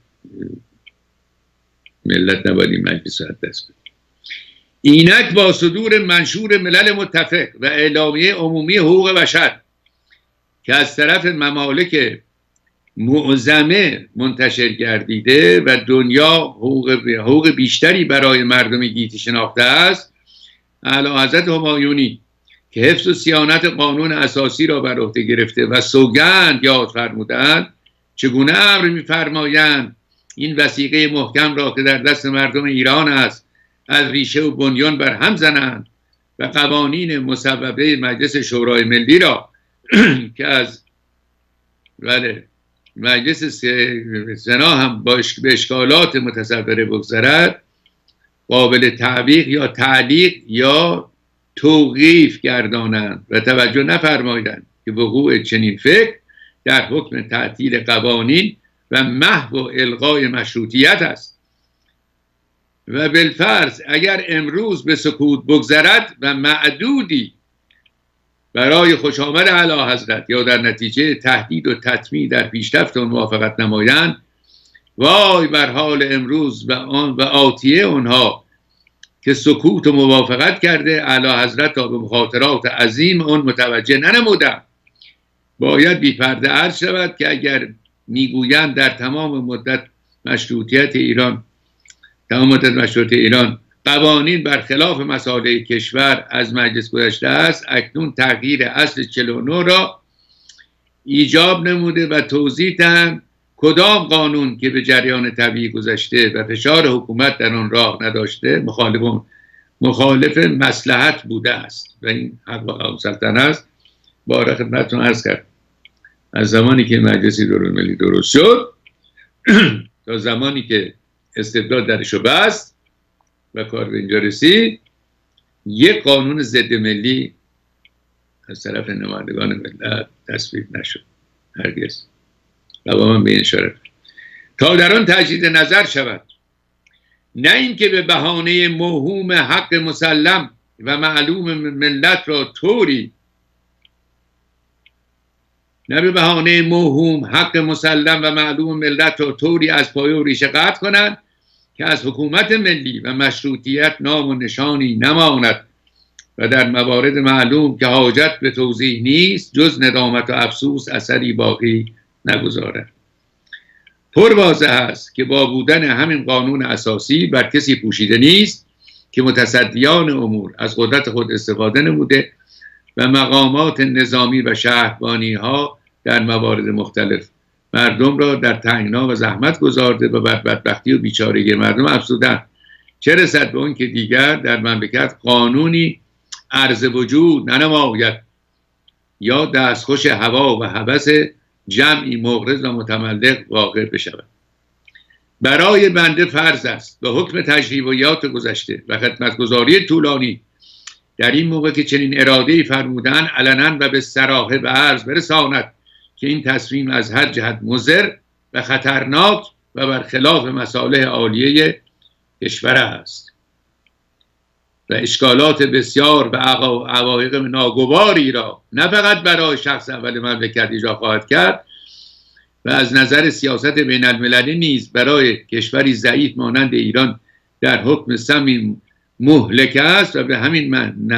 Speaker 1: ملت نباید این مجلس رو دست بده. اینک با صدور منشور ملل متفق و اعلامیه عمومی حقوق بشر که از طرف ممالک معظمه منتشر گردیده و دنیا حقوق بیشتری برای مردم گیتی شناخته است، اعلی حضرت همایونی که حفظ و صیانت قانون اساسی را بر عهده گرفته و سوگند یاد فرمودند، چگونه امر می‌فرمایند این وثیقه محکم را که در دست مردم ایران است از ریشه و بنیان بر هم زنند و قوانین مصوبه مجلس شورای ملی را که از مجلس سنا هم به اشکالات متصوره بگذرد قابل تعویق یا تعلیق یا توقیف گردانند و توجه نفرمایند که وقوع چنین فکر در حکم تعطیل قوانین و محو و الغای مشروطیت است. و بالفرض اگر امروز به سکوت بگذرد و معدودی برای خوش آمد اعلی حضرت یا در نتیجه تهدید و تطمیع در پیشرفت و موافقت نمایند، وای بر حال امروز و آتیه اونها که سکوت و موافقت کرده اعلی حضرت تا به مخاطرات عظیم اون متوجه ننمودند. باید بی پرده عرض شود که اگر میگویند در تمام مدت مشروطیت ایران قوانین برخلاف مصالح کشور از مجلس گذشته است، اکنون تغییر اصل 49 را ایجاب نموده و توضیح دهند کدام قانون که به جریان طبیعی گذشته و فشار حکومت در آن راه نداشته مخالف مصلحت بوده است و این حق سلطنت است. باره خدمتتون عرض کرد از زمانی که مجلس دورالملی درست شد تا زمانی که استبداد درشو بست و کار به اینجا رسید، یک قانون ضد ملی از طرف نمایندگان ملت تصویب نشد هرگز. و با من به این اشاره تا در آن تجدید نظر شود، نه اینکه به بهانه موهوم حق مسلم و معلوم ملت را طوری نه به بهانه موهوم حق مسلم و معلوم ملت را طوری از پایه و ریشه قطع کنند که از حکومت ملی و مشروطیت نام و نشانی نماند و در موارد معلوم که حاجت به توضیح نیست جز ندامت و افسوس اثری باقی نگذارد. پر واضح است که با بودن همین قانون اساسی بر کسی پوشیده نیست که متصدیان امور از قدرت خود استفاده نموده و مقامات نظامی و شهربانی ها در موارد مختلف مردم را در تنگنا و زحمت گذارده و بر بدبختی و بیچارگی مردم افزودند، چه رسد به اون که دیگر در مملکت قانونی عرض وجود ننماید یا دستخوش هوا و هوس جمعی مغرض و متملق واقع بشود. برای بنده فرض است به حکم تجربیات گذشته و خدمتگزاری طولانی در این موقع که چنین اراده‌ای فرمودن علنا و به صراحه به عرض برساند که این تصمیم از هر جهت مضر و خطرناک و برخلاف مصالح عالیه کشور است و اشکالات بسیار و عوایق ناگواری را نه فقط برای شخص اول مملکت ایجاد خواهد کرد و از نظر سیاست بین المللی نیز برای کشوری ضعیف مانند ایران در حکم سمی مهلک است و به همین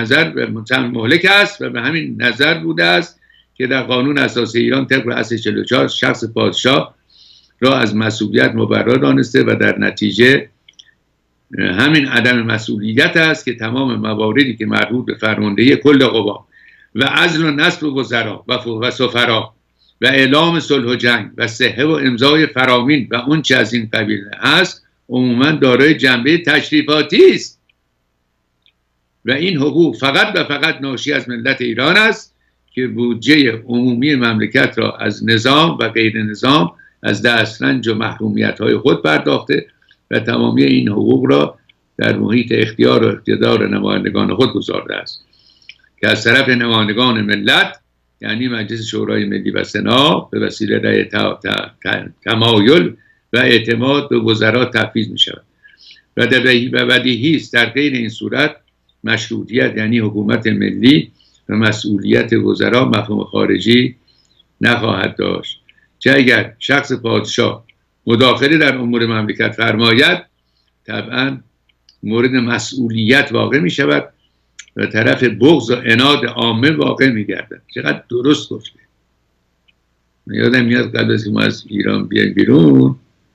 Speaker 1: نظر بوده است که در قانون اساسی ایران طبق اصل 44 شخص پادشاه را از مسئولیت مبرا دانسته و در نتیجه همین عدم مسئولیت است که تمام مواردی که مربوط به فرماندهی کل قوا و عزل و نصب وزرا و سفرا و اعلام صلح و جنگ و صحه و امضای فرامین و اون چه از این قبیل است عموما دارای جنبه تشریفاتی است و این حقوق فقط و فقط ناشی از ملت ایران است که بودجه عمومی مملکت را از نظام و غیر نظام از دسترنج و محرومیت‌های خود پرداخته و تمامی این حقوق را در محیط اختیار و اقتدار نمایندگان خود گذارده است که از طرف نمایندگان ملت یعنی مجلس شورای ملی و سنا به وسیله رأی تمایل و اعتماد به وزرا تفویض می شود و بدیهی است در غیر این صورت مشروطیت یعنی حکومت ملی و مسئولیت وزرا مفهوم خارجی نخواهد داشت. چه اگر شخص پادشاه مداخله در امور مملکت فرماید طبعا مورد مسئولیت واقع می شود و طرف بغض و عناد عامه واقع می گردد. چقدر درست گفته. یادم میاد قبل از که ما از ایران بیایم بیرون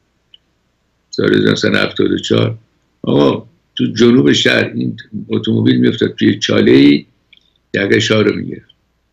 Speaker 1: سال 1974 آقا تو جنوب شهر این اتومبیل میافتاد توی چاله‌ای یقه شاه رو میگرفت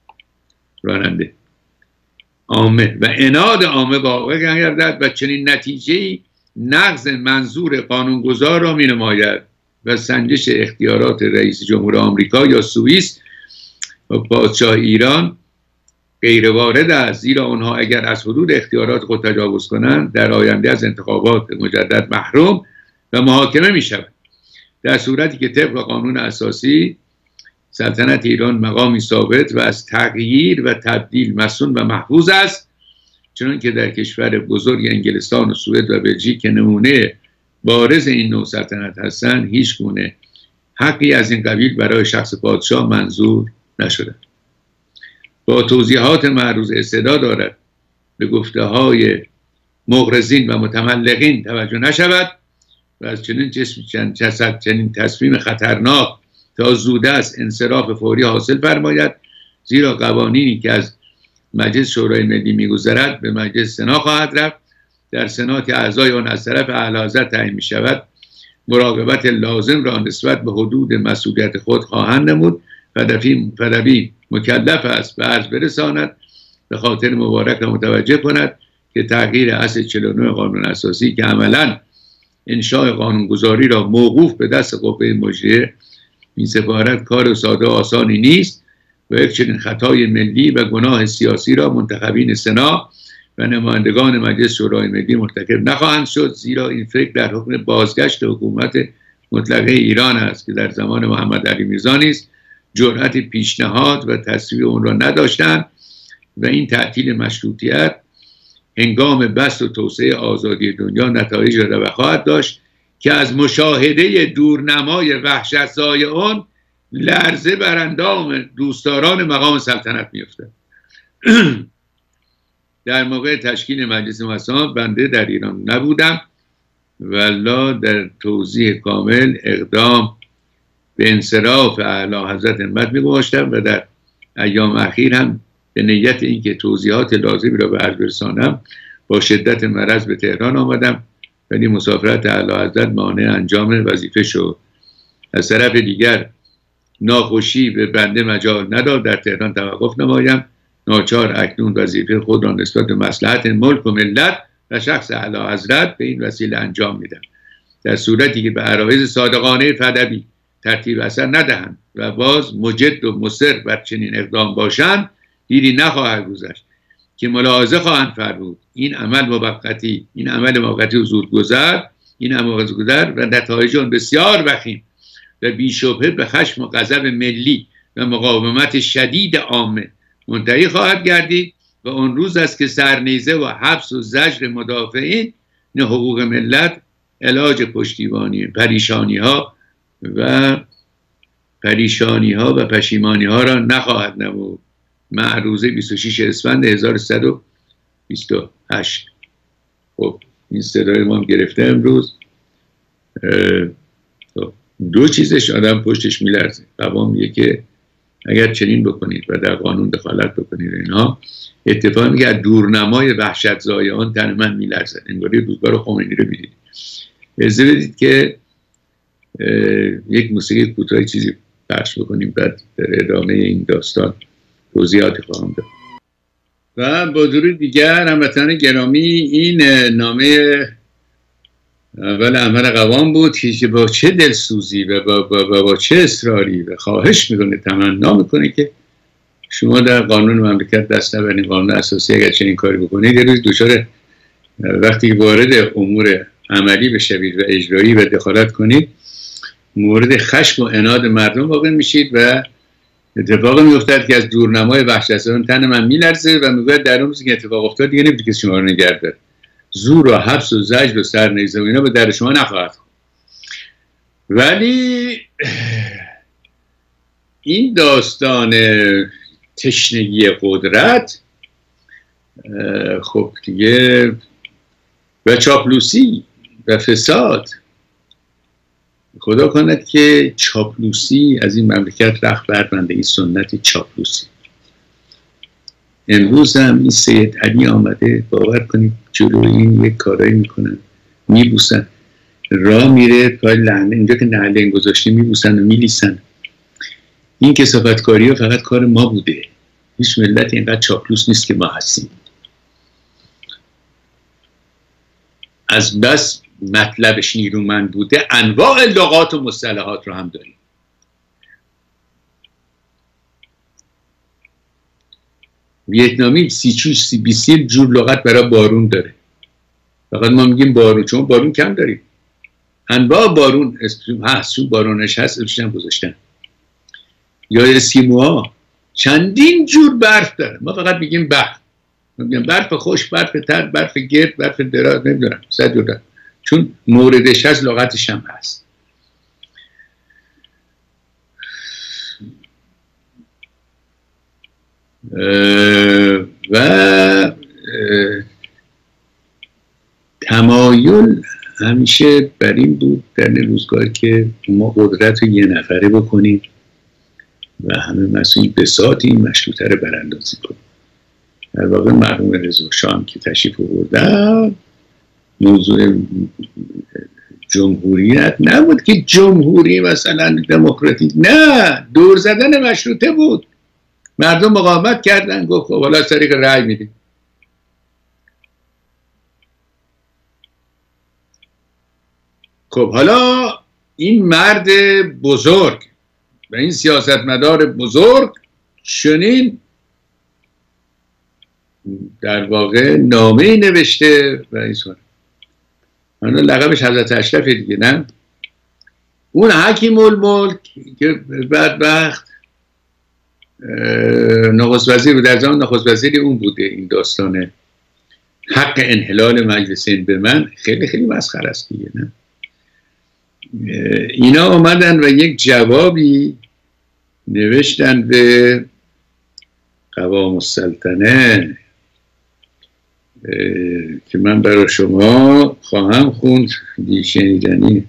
Speaker 1: راننده عامه و عناد عامه واقع گردد و چنین نتیجه‌ای نقض منظور قانونگذار را می نماید و سنجش اختیارات رئیس جمهور آمریکا یا سوئیس و پادشاه ایران غیر وارد است، زیرا آنها اگر از حدود اختیارات خود تجاوز کنند در آینده از انتخابات مجدد محروم و محاکمه می شود، در صورتی که طبق قانون اساسی سلطنت ایران مقامی ثابت و از تغییر و تبدیل مسئول و محفوظ است، چون که در کشور بزرگ انگلستان و سوئد و بلژیک که نمونه بارز این نوع سلطنت هستند هیچ گونه حقی از این قبیل برای شخص پادشاه منظور نشده. با توضیحات معروض استعداد دارد به گفته های مغرضین و متملقین توجه نشود و از چنین تصمیم خطرناک تا زود است انصراف فوری حاصل فرماید، زیرا قوانینی که از مجلس شورای ملی میگذرد به مجلس سنا خواهد رفت. در سنا که اعضای آن از طرف اعلیحضرت تعیین می شود مراقبت لازم را نسبت به حدود مسئولیت خود خواهند نمود. پدوی مکلف است به عرض برساند به خاطر مبارک را متوجه کند که تغییر اصل 49 قانون اساسی که عملا انشاء قانونگذاری را موقوف به دست قوه مجریه این سپارت کار ساده و آسانی نیست و یک چنین خطای ملی و گناه سیاسی را منتخبین سنا و نمایندگان مجلس شورای ملی مرتکب نخواهند شد، زیرا این فکر در حکم بازگشت حکومت مطلقه ایران است که در زمان محمد علی میرزا نیز جرأت پیشنهاد و تصویب اون را نداشتند و این تعطیل مشروطیت هنگام بسط و توسعه آزادی دنیا نتایج را خواهد داشت که از مشاهده دورنمای وحشت‌زای آن لرزه بر اندام دوستداران مقام سلطنت می‌افتد. در موقع تشکیل مجلس مصاحب بنده در ایران نبودم، والله در توضیح کامل اقدام به انصراف اعلی حضرت همت می‌باشتم و در ایام اخیر هم به نیت اینکه توضیحات لازمی را به عرض برسانم با شدت مرض به تهران آمدم، ولی مسافرت اعلی حضرت مانع انجام وظیفه شد. از طرف دیگر ناخوشی به بنده مجال نداد در تهران توقف نمایم. ناچار اکنون وظیفه خود را نسبت به مصلحت ملک و ملت و شخص اعلی حضرت به این وسیله انجام میدم. در صورتی که به عرایض صادقانه فدوی ترتیب اثر ندهند و باز مجد و مصر بر چنین اقدام باشند، دیری نخواهد گذشت که ملاحظه خواهند فرمود این عمل موقتی و زودگذر، این عمل زودگذر و نتایج آن بسیار وخیم و بیشبهه به خشم و غضب ملی و مقاومت شدید عامه منتهی خواهد گردید و آن روز است که سرنیزه و حبس و زجر مدافعین حقوق ملت علاج پشتیبانی پریشانی ها و پشیمانی ها را نخواهد نمود. معروضه 26 اسفند 1128. خب این صدای ما هم گرفته امروز. دو چیزش آدم پشتش میلرزه. قوام میگه که اگر چنین بکنید و در قانون دخالت بکنید اینها، اتفاقی میگه از دورنمای وحشت زایان تن من میلرزه. انگاری روزگار خمینی رو میدید. اجازه بدید که یک موسیقی کوتاه چیزی پخش بکنیم، بعد در ادامه این داستان توضیحاتی خواهم داد. و با درود دیگر هموطنان گرامی، این نامه اول احمد قوام بود که با چه دلسوزی و با چه اصراری و خواهش میکنه، تمنا میکنه که شما در قانون مملکت دست نبرید، قانون اساسی اگر چنین کاری بکنید یه روز دچار وقتی وارد امور عملی بشوید و اجرایی و دخالت کنید مورد خشم و عناد مردم واقع میشید و اتفاقی میافتد که از دورنمای وحشت‌زا تن من میلرزه و میگوید در اون روزی که اتفاق افتاد دیگه نمیشه که شما رو نگه داره. زور و حبس و زجر و سرنیزه و اینا به در شما نخواهد. ولی این داستان تشنگی قدرت خب دیگه و چاپلوسی و فساد، خدا کند که چاپلوسی از این مملکت رخت بربنده، این سنت چاپلوسی. امروز هم این سید علی آمده، باور کنید جلوی این یک کارایی میکنن، میبوسن، راه میره پای لحنه اینجا که نعلین گذاشته میبوسن و میلیسن. این کثافتکاری ها فقط کار ما بوده، هیچ ملت اینقدر چاپلوس نیست که ما هستیم. از بس مطلبش نیرومند بوده انواع لغات و مصطلحات رو هم داریم. ویتنامی 20 جور لغت برای بارون داره، فقط ما میگیم بارون چون بارون کم داریم. انواع بارون هست، چون بارونش هست اسمش هم گذاشتن. یا اسکیموها چندین جور برف داره، ما فقط میگیم برف. میگم برف خوش، برف تر، برف گرد، برف دراز، نمیدونم 100 جور داره. چون موردش هست لغتش هم هست. و تمایل همیشه بر این بود در روزگار که ما قدرت رو یه نفره بکنیم و همه مسئول بساطیم مشروطه رو براندازی کنیم. در واقع مرحوم رضا شاه هم که تشریف آوردن موضوع جمهوریت نبود که جمهوری مثلا دموکراتیک، نه، دور زدن مشروطه بود. مردم مقاومت کردن، گفت خب حالا از طریق رأی میدیم. خب حالا این مرد بزرگ و این سیاستمدار بزرگ چنین در واقع نامه‌ای نوشته و این سوال حالا لقبش حضرت اشرف دیگه، نه؟ اون حکیم الملک که بدبخت نخست وزیر بود، در زمان نخست وزیری اون بوده. این داستان حق انحلال مجلسین به من خیلی خیلی مسخره است دیگه، نه؟ اینا آمدن و یک جوابی نوشتن به قوام السلطنه که من برای شما خواهم خوند شنیدنی.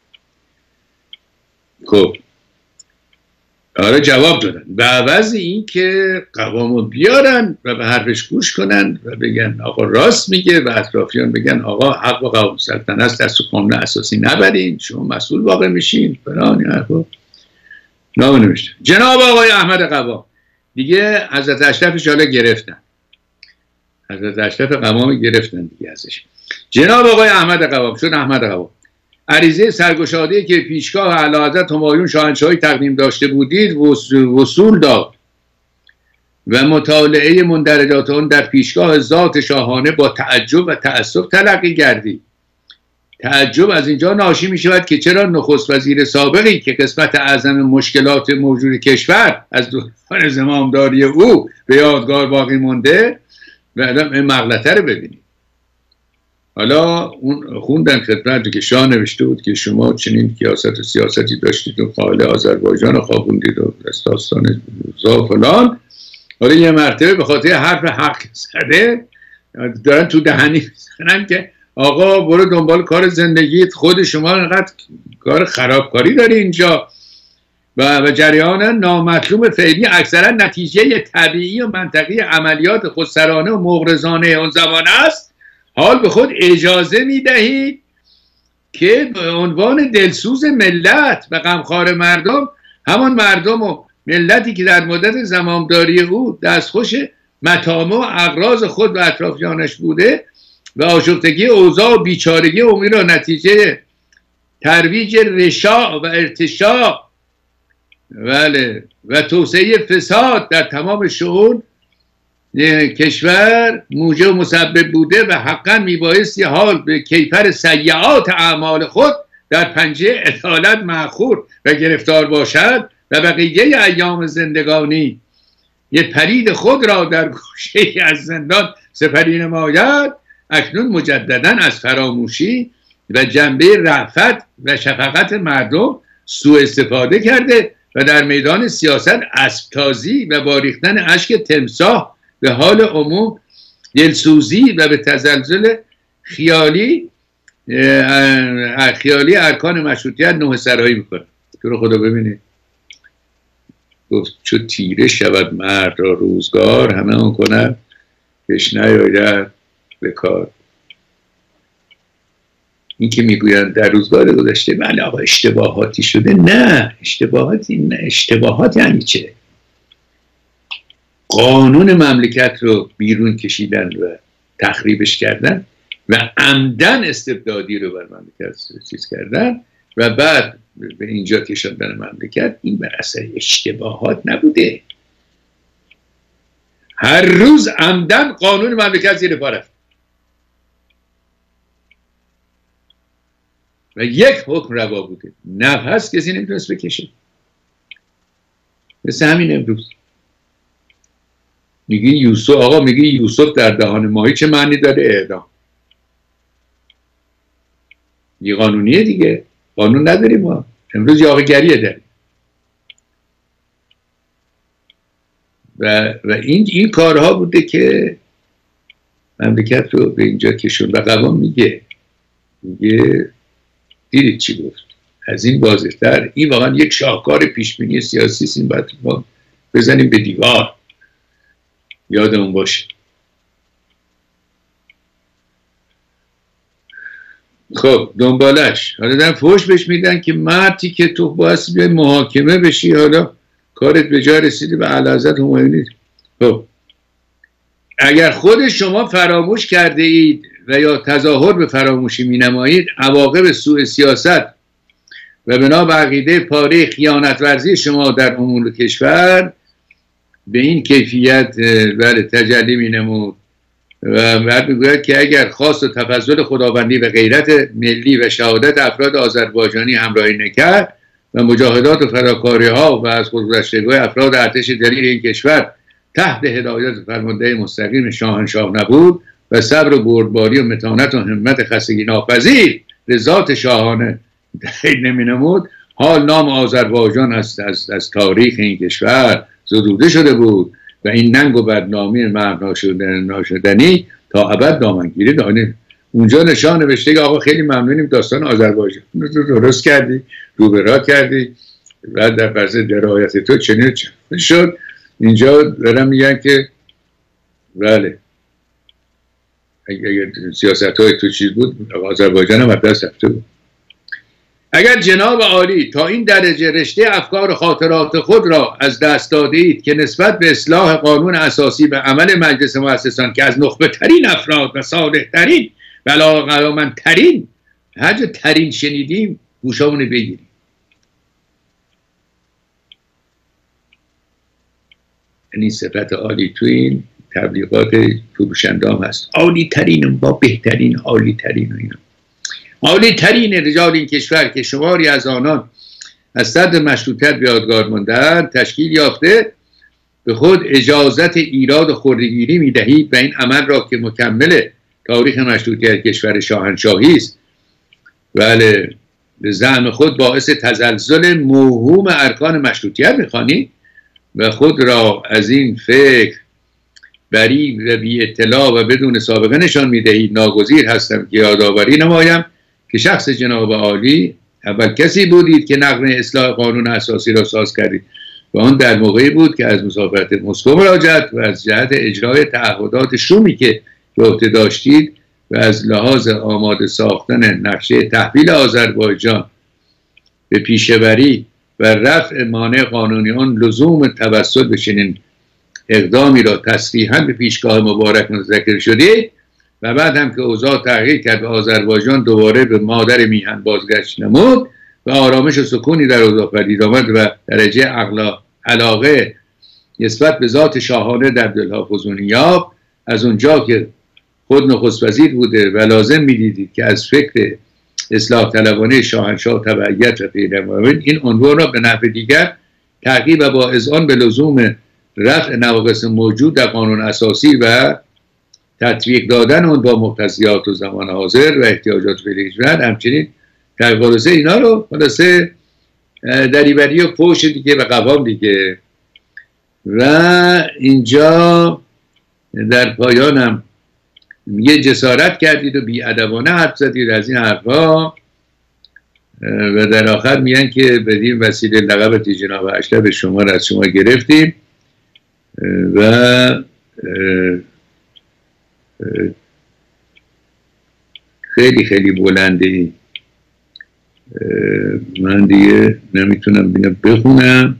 Speaker 1: خب آره جواب دادن به عوض این که قوامو بیارن و به حرفش گوش کنن و بگن آقا راست میگه و اطرافیان بگن آقا حق و قوام سلطنت است، دست و قانون اساسی نبرین، شما مسئول واقع میشین فلان. حرفا نامه نوشته جناب آقای احمد قوام. دیگه حضرت اشرفش حالا گرفتن، حضرت اشرف قوام گرفتن دیگه ازش. جناب آقای احمد قوام شد احمد قوام. عریضه سرگشاده‌ای که پیشگاه اعلیحضرت همایون شاهنشاهی تقدیم داشته بودید وصول داد و مطالعه مندرجات آن در پیشگاه ذات شاهانه با تعجب و تأسف تلقی گردید. تعجب از اینجا ناشی می شود که چرا نخست وزیر سابقی که قسمت اعظم مشکلات موجود کشور از دوران زمامداری او به یادگار باقی مونده و این مغلطه رو ببینید. حالا اون خوندن خدمت که شاه نوشته بود که شما چنین کیاست و سیاستی داشتید و قائل آذربایجان رو خوابوندید و داستان زا فلان. حالا یه مرتبه به خاطر حرف حق زده دارن تو دهنی میزنن که آقا برو دنبال کار زندگیت، خود شما اینقدر کار خرابکاری داری اینجا و جریان نامطلوب فعلی اکثرا نتیجه طبیعی و منطقی عملیات خودسرانه و مغرضانه اون زمان است. حال به خود اجازه میدهید که به عنوان دلسوز ملت و غمخوار مردم، همان مردم و ملتی که در مدت زمامداری او دستخوش مطامع و اغراض خود و اطرافیانش بوده و آشفتگی اوضاع و بیچارگی عمومی را نتیجه ترویج رشاء و ارتشاء و توسعه فساد در تمام شئون کشور موجب و مسبب بوده و حقا میبایستی حال به کیفر سیئات اعمال خود در پنجه عدالت مأخور و گرفتار باشد و بقیه ایام زندگانی یک پرید خود را در گوشه از زندان سپری نماید. اکنون مجددا از فراموشی و جنبه رأفت و شفقت مردم سوء استفاده کرده و در میدان سیاست اسبتازی و با ریختن اشک تمساح به حال عموم دلسوزی و به تزلزل خیالی ارکان مشروطیت نوحه سرایی میکنه. تو رو خدا ببینید گفت چو تیره شود مرد را روزگار، همه اون کنه پیش نیاید به کار. این که میگویند در روزگار گذشته بله آقا اشتباهاتی شده، نه اشتباهات یعنی چه؟ قانون مملکت رو بیرون کشیدن و تخریبش کردن و عمدن استبدادی رو بر مملکت چیز کردن و بعد به اینجا کشاندن مملکت. این بر اثر اشتباهات نبوده، هر روز عمدن قانون مملکت زیر پا رفت و یک حکم روا بوده، نفس کسی نمیتونست بکشه. مثل همین امروز میگی یوسف، آقا میگی یوسف در دهان ماهی، چه معنی داره اعدام؟ یه قانونیه دیگه، قانون نداریم ما امروز، یاغیگریه داریم و این کارها بوده که مملکت رو به اینجا کشون. و قوام میگه دیدید چی گفت؟ از این واضح‌تر این واقعا یک شاهکار پیشبینی سیاسی است. این باید ما بزنیم به دیوار، یادمون باشه. خب دنبالش حالا در فوش بهش میدن که مردی که تو باید بیای محاکمه بشی، حالا کارت به جا رسیده به اعلیحضرت همایونی. خب اگر خود شما فراموش کرده اید و یا تظاهر به فراموشی می نمایید، عواقب سوء سیاست و بنا به عقیده پاره خیانت ورزی شما در امور کشور به این کیفیت تجلی می نمود و بعد میگوید که اگر خواست و تفضل خداوندی و غیرت ملی و شهادت افراد آذربایجانی همراهی نکرد و مجاهدات و فداکاری ها و از خودگذشتگی افراد ارتش دلیر این کشور تحت هدایت فرمانده مستقیم شاهنشاه نبود و صبر و بردباری و متانت و همت خستگی ناپذیر به ذات شاهانه دهید نمی نمود، حال نام آذربایجان از تاریخ این کشور زدوده شده بود و این ننگ و بدنامی ناشدنی تا ابد دامنگیری دانه. اونجا نشان نوشته که آقا خیلی ممنونیم داستان آذربایجان رو درست کردی، رو به راه کردی و در پس درایت تو چنین شد. اینجا دارم میگن که بله اگر سیاست های تو چیز بود آذربایجان هم دست رفته بود. اگر جناب عالی تا این درجه رشته افکار و خاطرات خود را از دست داده اید که نسبت به اصلاح قانون اساسی و عمل مجلس مؤسسان که از نخبه ترین افراد و صالح ترین و علاقه‌مند ترین، هر جا ترین شنیدیم گوشامونو بگیریم. این صفت عالی تو این تبلیغات فروشنده هم هست، عالی ترین با بهترین، عالی ترین و اینا. عالی ترین رجال این کشور که شماری از آنان از صدر مشروطیت به یادگار ماندند تشکیل یافته به خود اجازت ایراد و خردگیری میدهید و این عمل را که مکمل تاریخ مشروطیت کشور شاهنشاهی است بله به زعم خود باعث تزلزل موهوم ارکان مشروطیت میخوانید و خود را از این فکر بری و بی اطلاع و بدون سابقه نشان میدهید. ناگزیر هستم که یادآوری نمایم که شخص جناب عالی اول کسی بودید که نقشه اصلاح قانون اساسی را ساز کردید و آن در موقعی بود که از مسافرت مسکو مراجعت و از جهت اجرای تعهدات شومی که به عهده داشتید و از لحاظ آماده ساختن نقشه تحویل آذربایجان به پیشه‌بری و رفع مانع قانونی آن لزوم توسل به چنین اقدامی را تصریحاً به پیشگاه مبارک متذکر شدید و بعد هم که اوضاع تغییر کرد و آذربایجان دوباره به مادر میهن بازگشت نمود و آرامش و سکونی در اوضاع پدید آمد و درجه علاقه نسبت به ذات شاهانه در دلها فزونی یافت، از اونجا که خود نخست وزیر بوده و لازم میدیدید که از فکر اصلاح طلبانه شاهنشاه تبعیت و پیروی این عنوان را به نحو دیگر تعقیب و با اذعان به لزوم رفع نواقص موجود در قانون اساسی و تطبیق دادن اون با مقتضیات و زمان حاضر و احتیاجات فعلی کشور، همچنین خلاصه اینا رو خلاصه دریوری و فحش دیگه و قوام دیگه. و اینجا در پایانم یه جسارت کردید و بی‌ادبانه حرف زدید از این حرفا و در آخر میگن که بدین وسیله لقب جناب اشرف شما را از شما گرفتیم و خیلی خیلی بلنده. من دیگه نمیتونم بینم بخونم.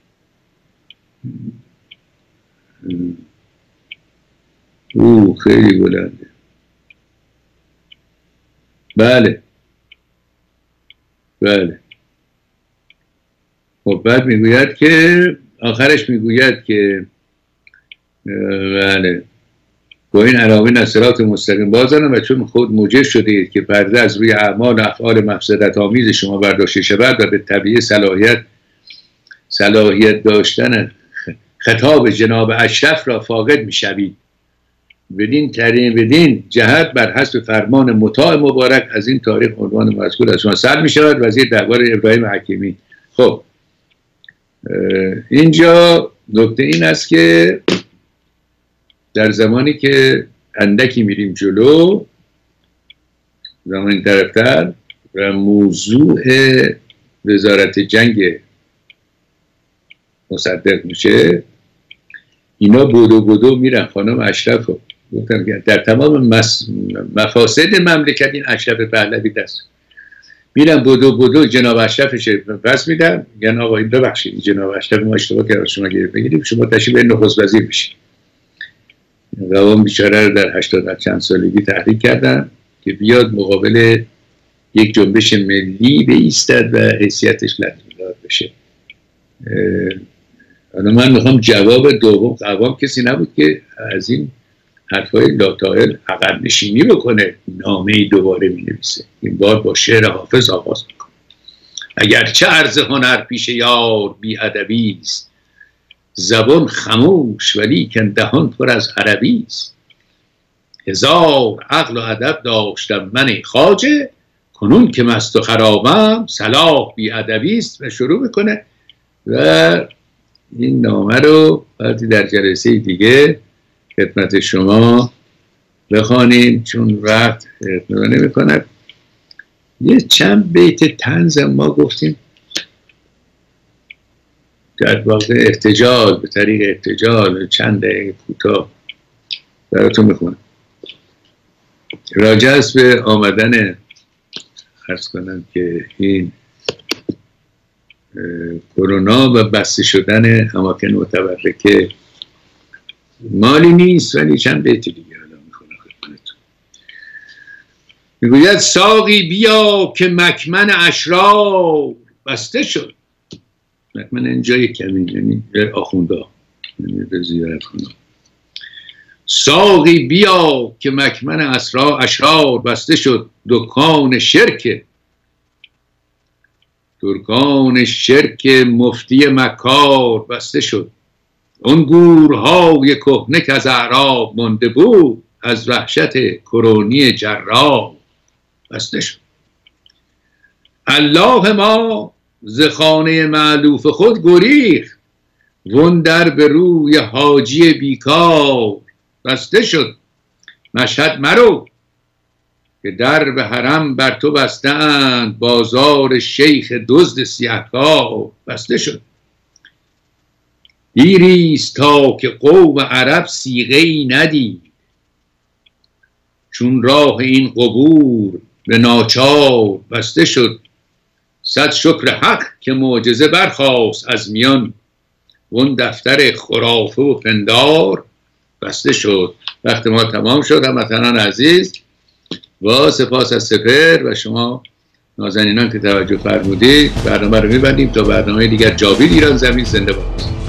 Speaker 1: خیلی بلنده. بله خب بعد میگوید که آخرش میگوید که بله با این عناوین از صراط مستقیم بازنم و چون خود موجب شده اید که پرده از روی اعمال و افعال مفسدت آمیز شما برداشته شود و به طبیعه صلاحیت داشتن خطاب جناب اشرف را فاقد میشوید، بدین جهت بر حسب فرمان مطاع مبارک از این تاریخ عنوان مذکور از شما سلب می شود. وزیر دربار ابراهیم حکیمی. خب اینجا نکته این است که در زمانی که اندکی میریم جلو زمانی طرفتر و موضوع وزارت جنگ مصدق میشه، اینا بودو میرن خانم اشرف رو گفتم که در تمام مفاسد مملکت این اشرف پهلوی دست میرن بودو جناب اشرفش پس میدن، میگن آقا این ببخشید جناب اشرف ما اشتباه کردیم شما گرفت بگیریم شما تشریف به نخست وزیر بشید. قوام بیچاره رو در 80 چند سالگی تحریک کردن که بیاد مقابل یک جنبش ملی بایستد و حیثیتش لطمه‌دار بشه. من میخوام جواب دوم. قوام کسی نبود که از این حرفای لاتائل عقب نشینی بکنه، نامه‌ای دوباره می‌نویسه، این بار با شعر حافظ آغاز میکنه. اگر چه عرض هنر پیش یار بی ادبی است، زبان خموش ولیکن دهان پر از عربی است. هزار عقل و ادب داشتم من خواجه، کنون که مست و خرابم صلاح بی ادبی است. و شروع میکنه و این نامه رو بعدی در جلسه دیگه خدمت شما بخوانیم چون وقت اقتضا نمی‌کند. یه چند بیت طنز ما گفتیم در واقع احتجاج، به طریق احتجاج چند دقیقه کوتاه براتون میخونم. راجع است به آمدن، عرض کنم که این کرونا و بسته شدن اماکن متبرکه مالی نیست، ولی چند بیت دیگه الان میخونم خدمتتون. میگوید ساقی بیا که مکمن اشرار بسته شد. مکمن اینجای کمین، یعنی آخونده، یعنی به زیارت خونه. ساقی بیا که مکمن اشرار بسته شد، دکان شرک مفتی مکار بسته شد. اون گورهای کهنه که از اعراب مانده بود، از وحشت کرونی جراح بسته شد. الله ما ز خانه مألوف خود گریخت، وان در به روی حاجی بیکار بسته شد. مشهد مرو که در به حرم بر تو بستند، بازار شیخ دزد سیهکار بسته شد. دیریست تا که قوم عرب صیغه‌ای ندید، چون راه این قبور به ناچار بسته شد. صد شکر حق که معجزه برخاست از میان، وان دفتر خرافه و پندار بسته شد. وقت ما تمام شد. هموطنان عزیز، با سپاس از سپهر و شما نازنینان که توجه فرمودید، برنامه رو میبندیم تا برنامه دیگر. جاوید ایران زمین زنده باد.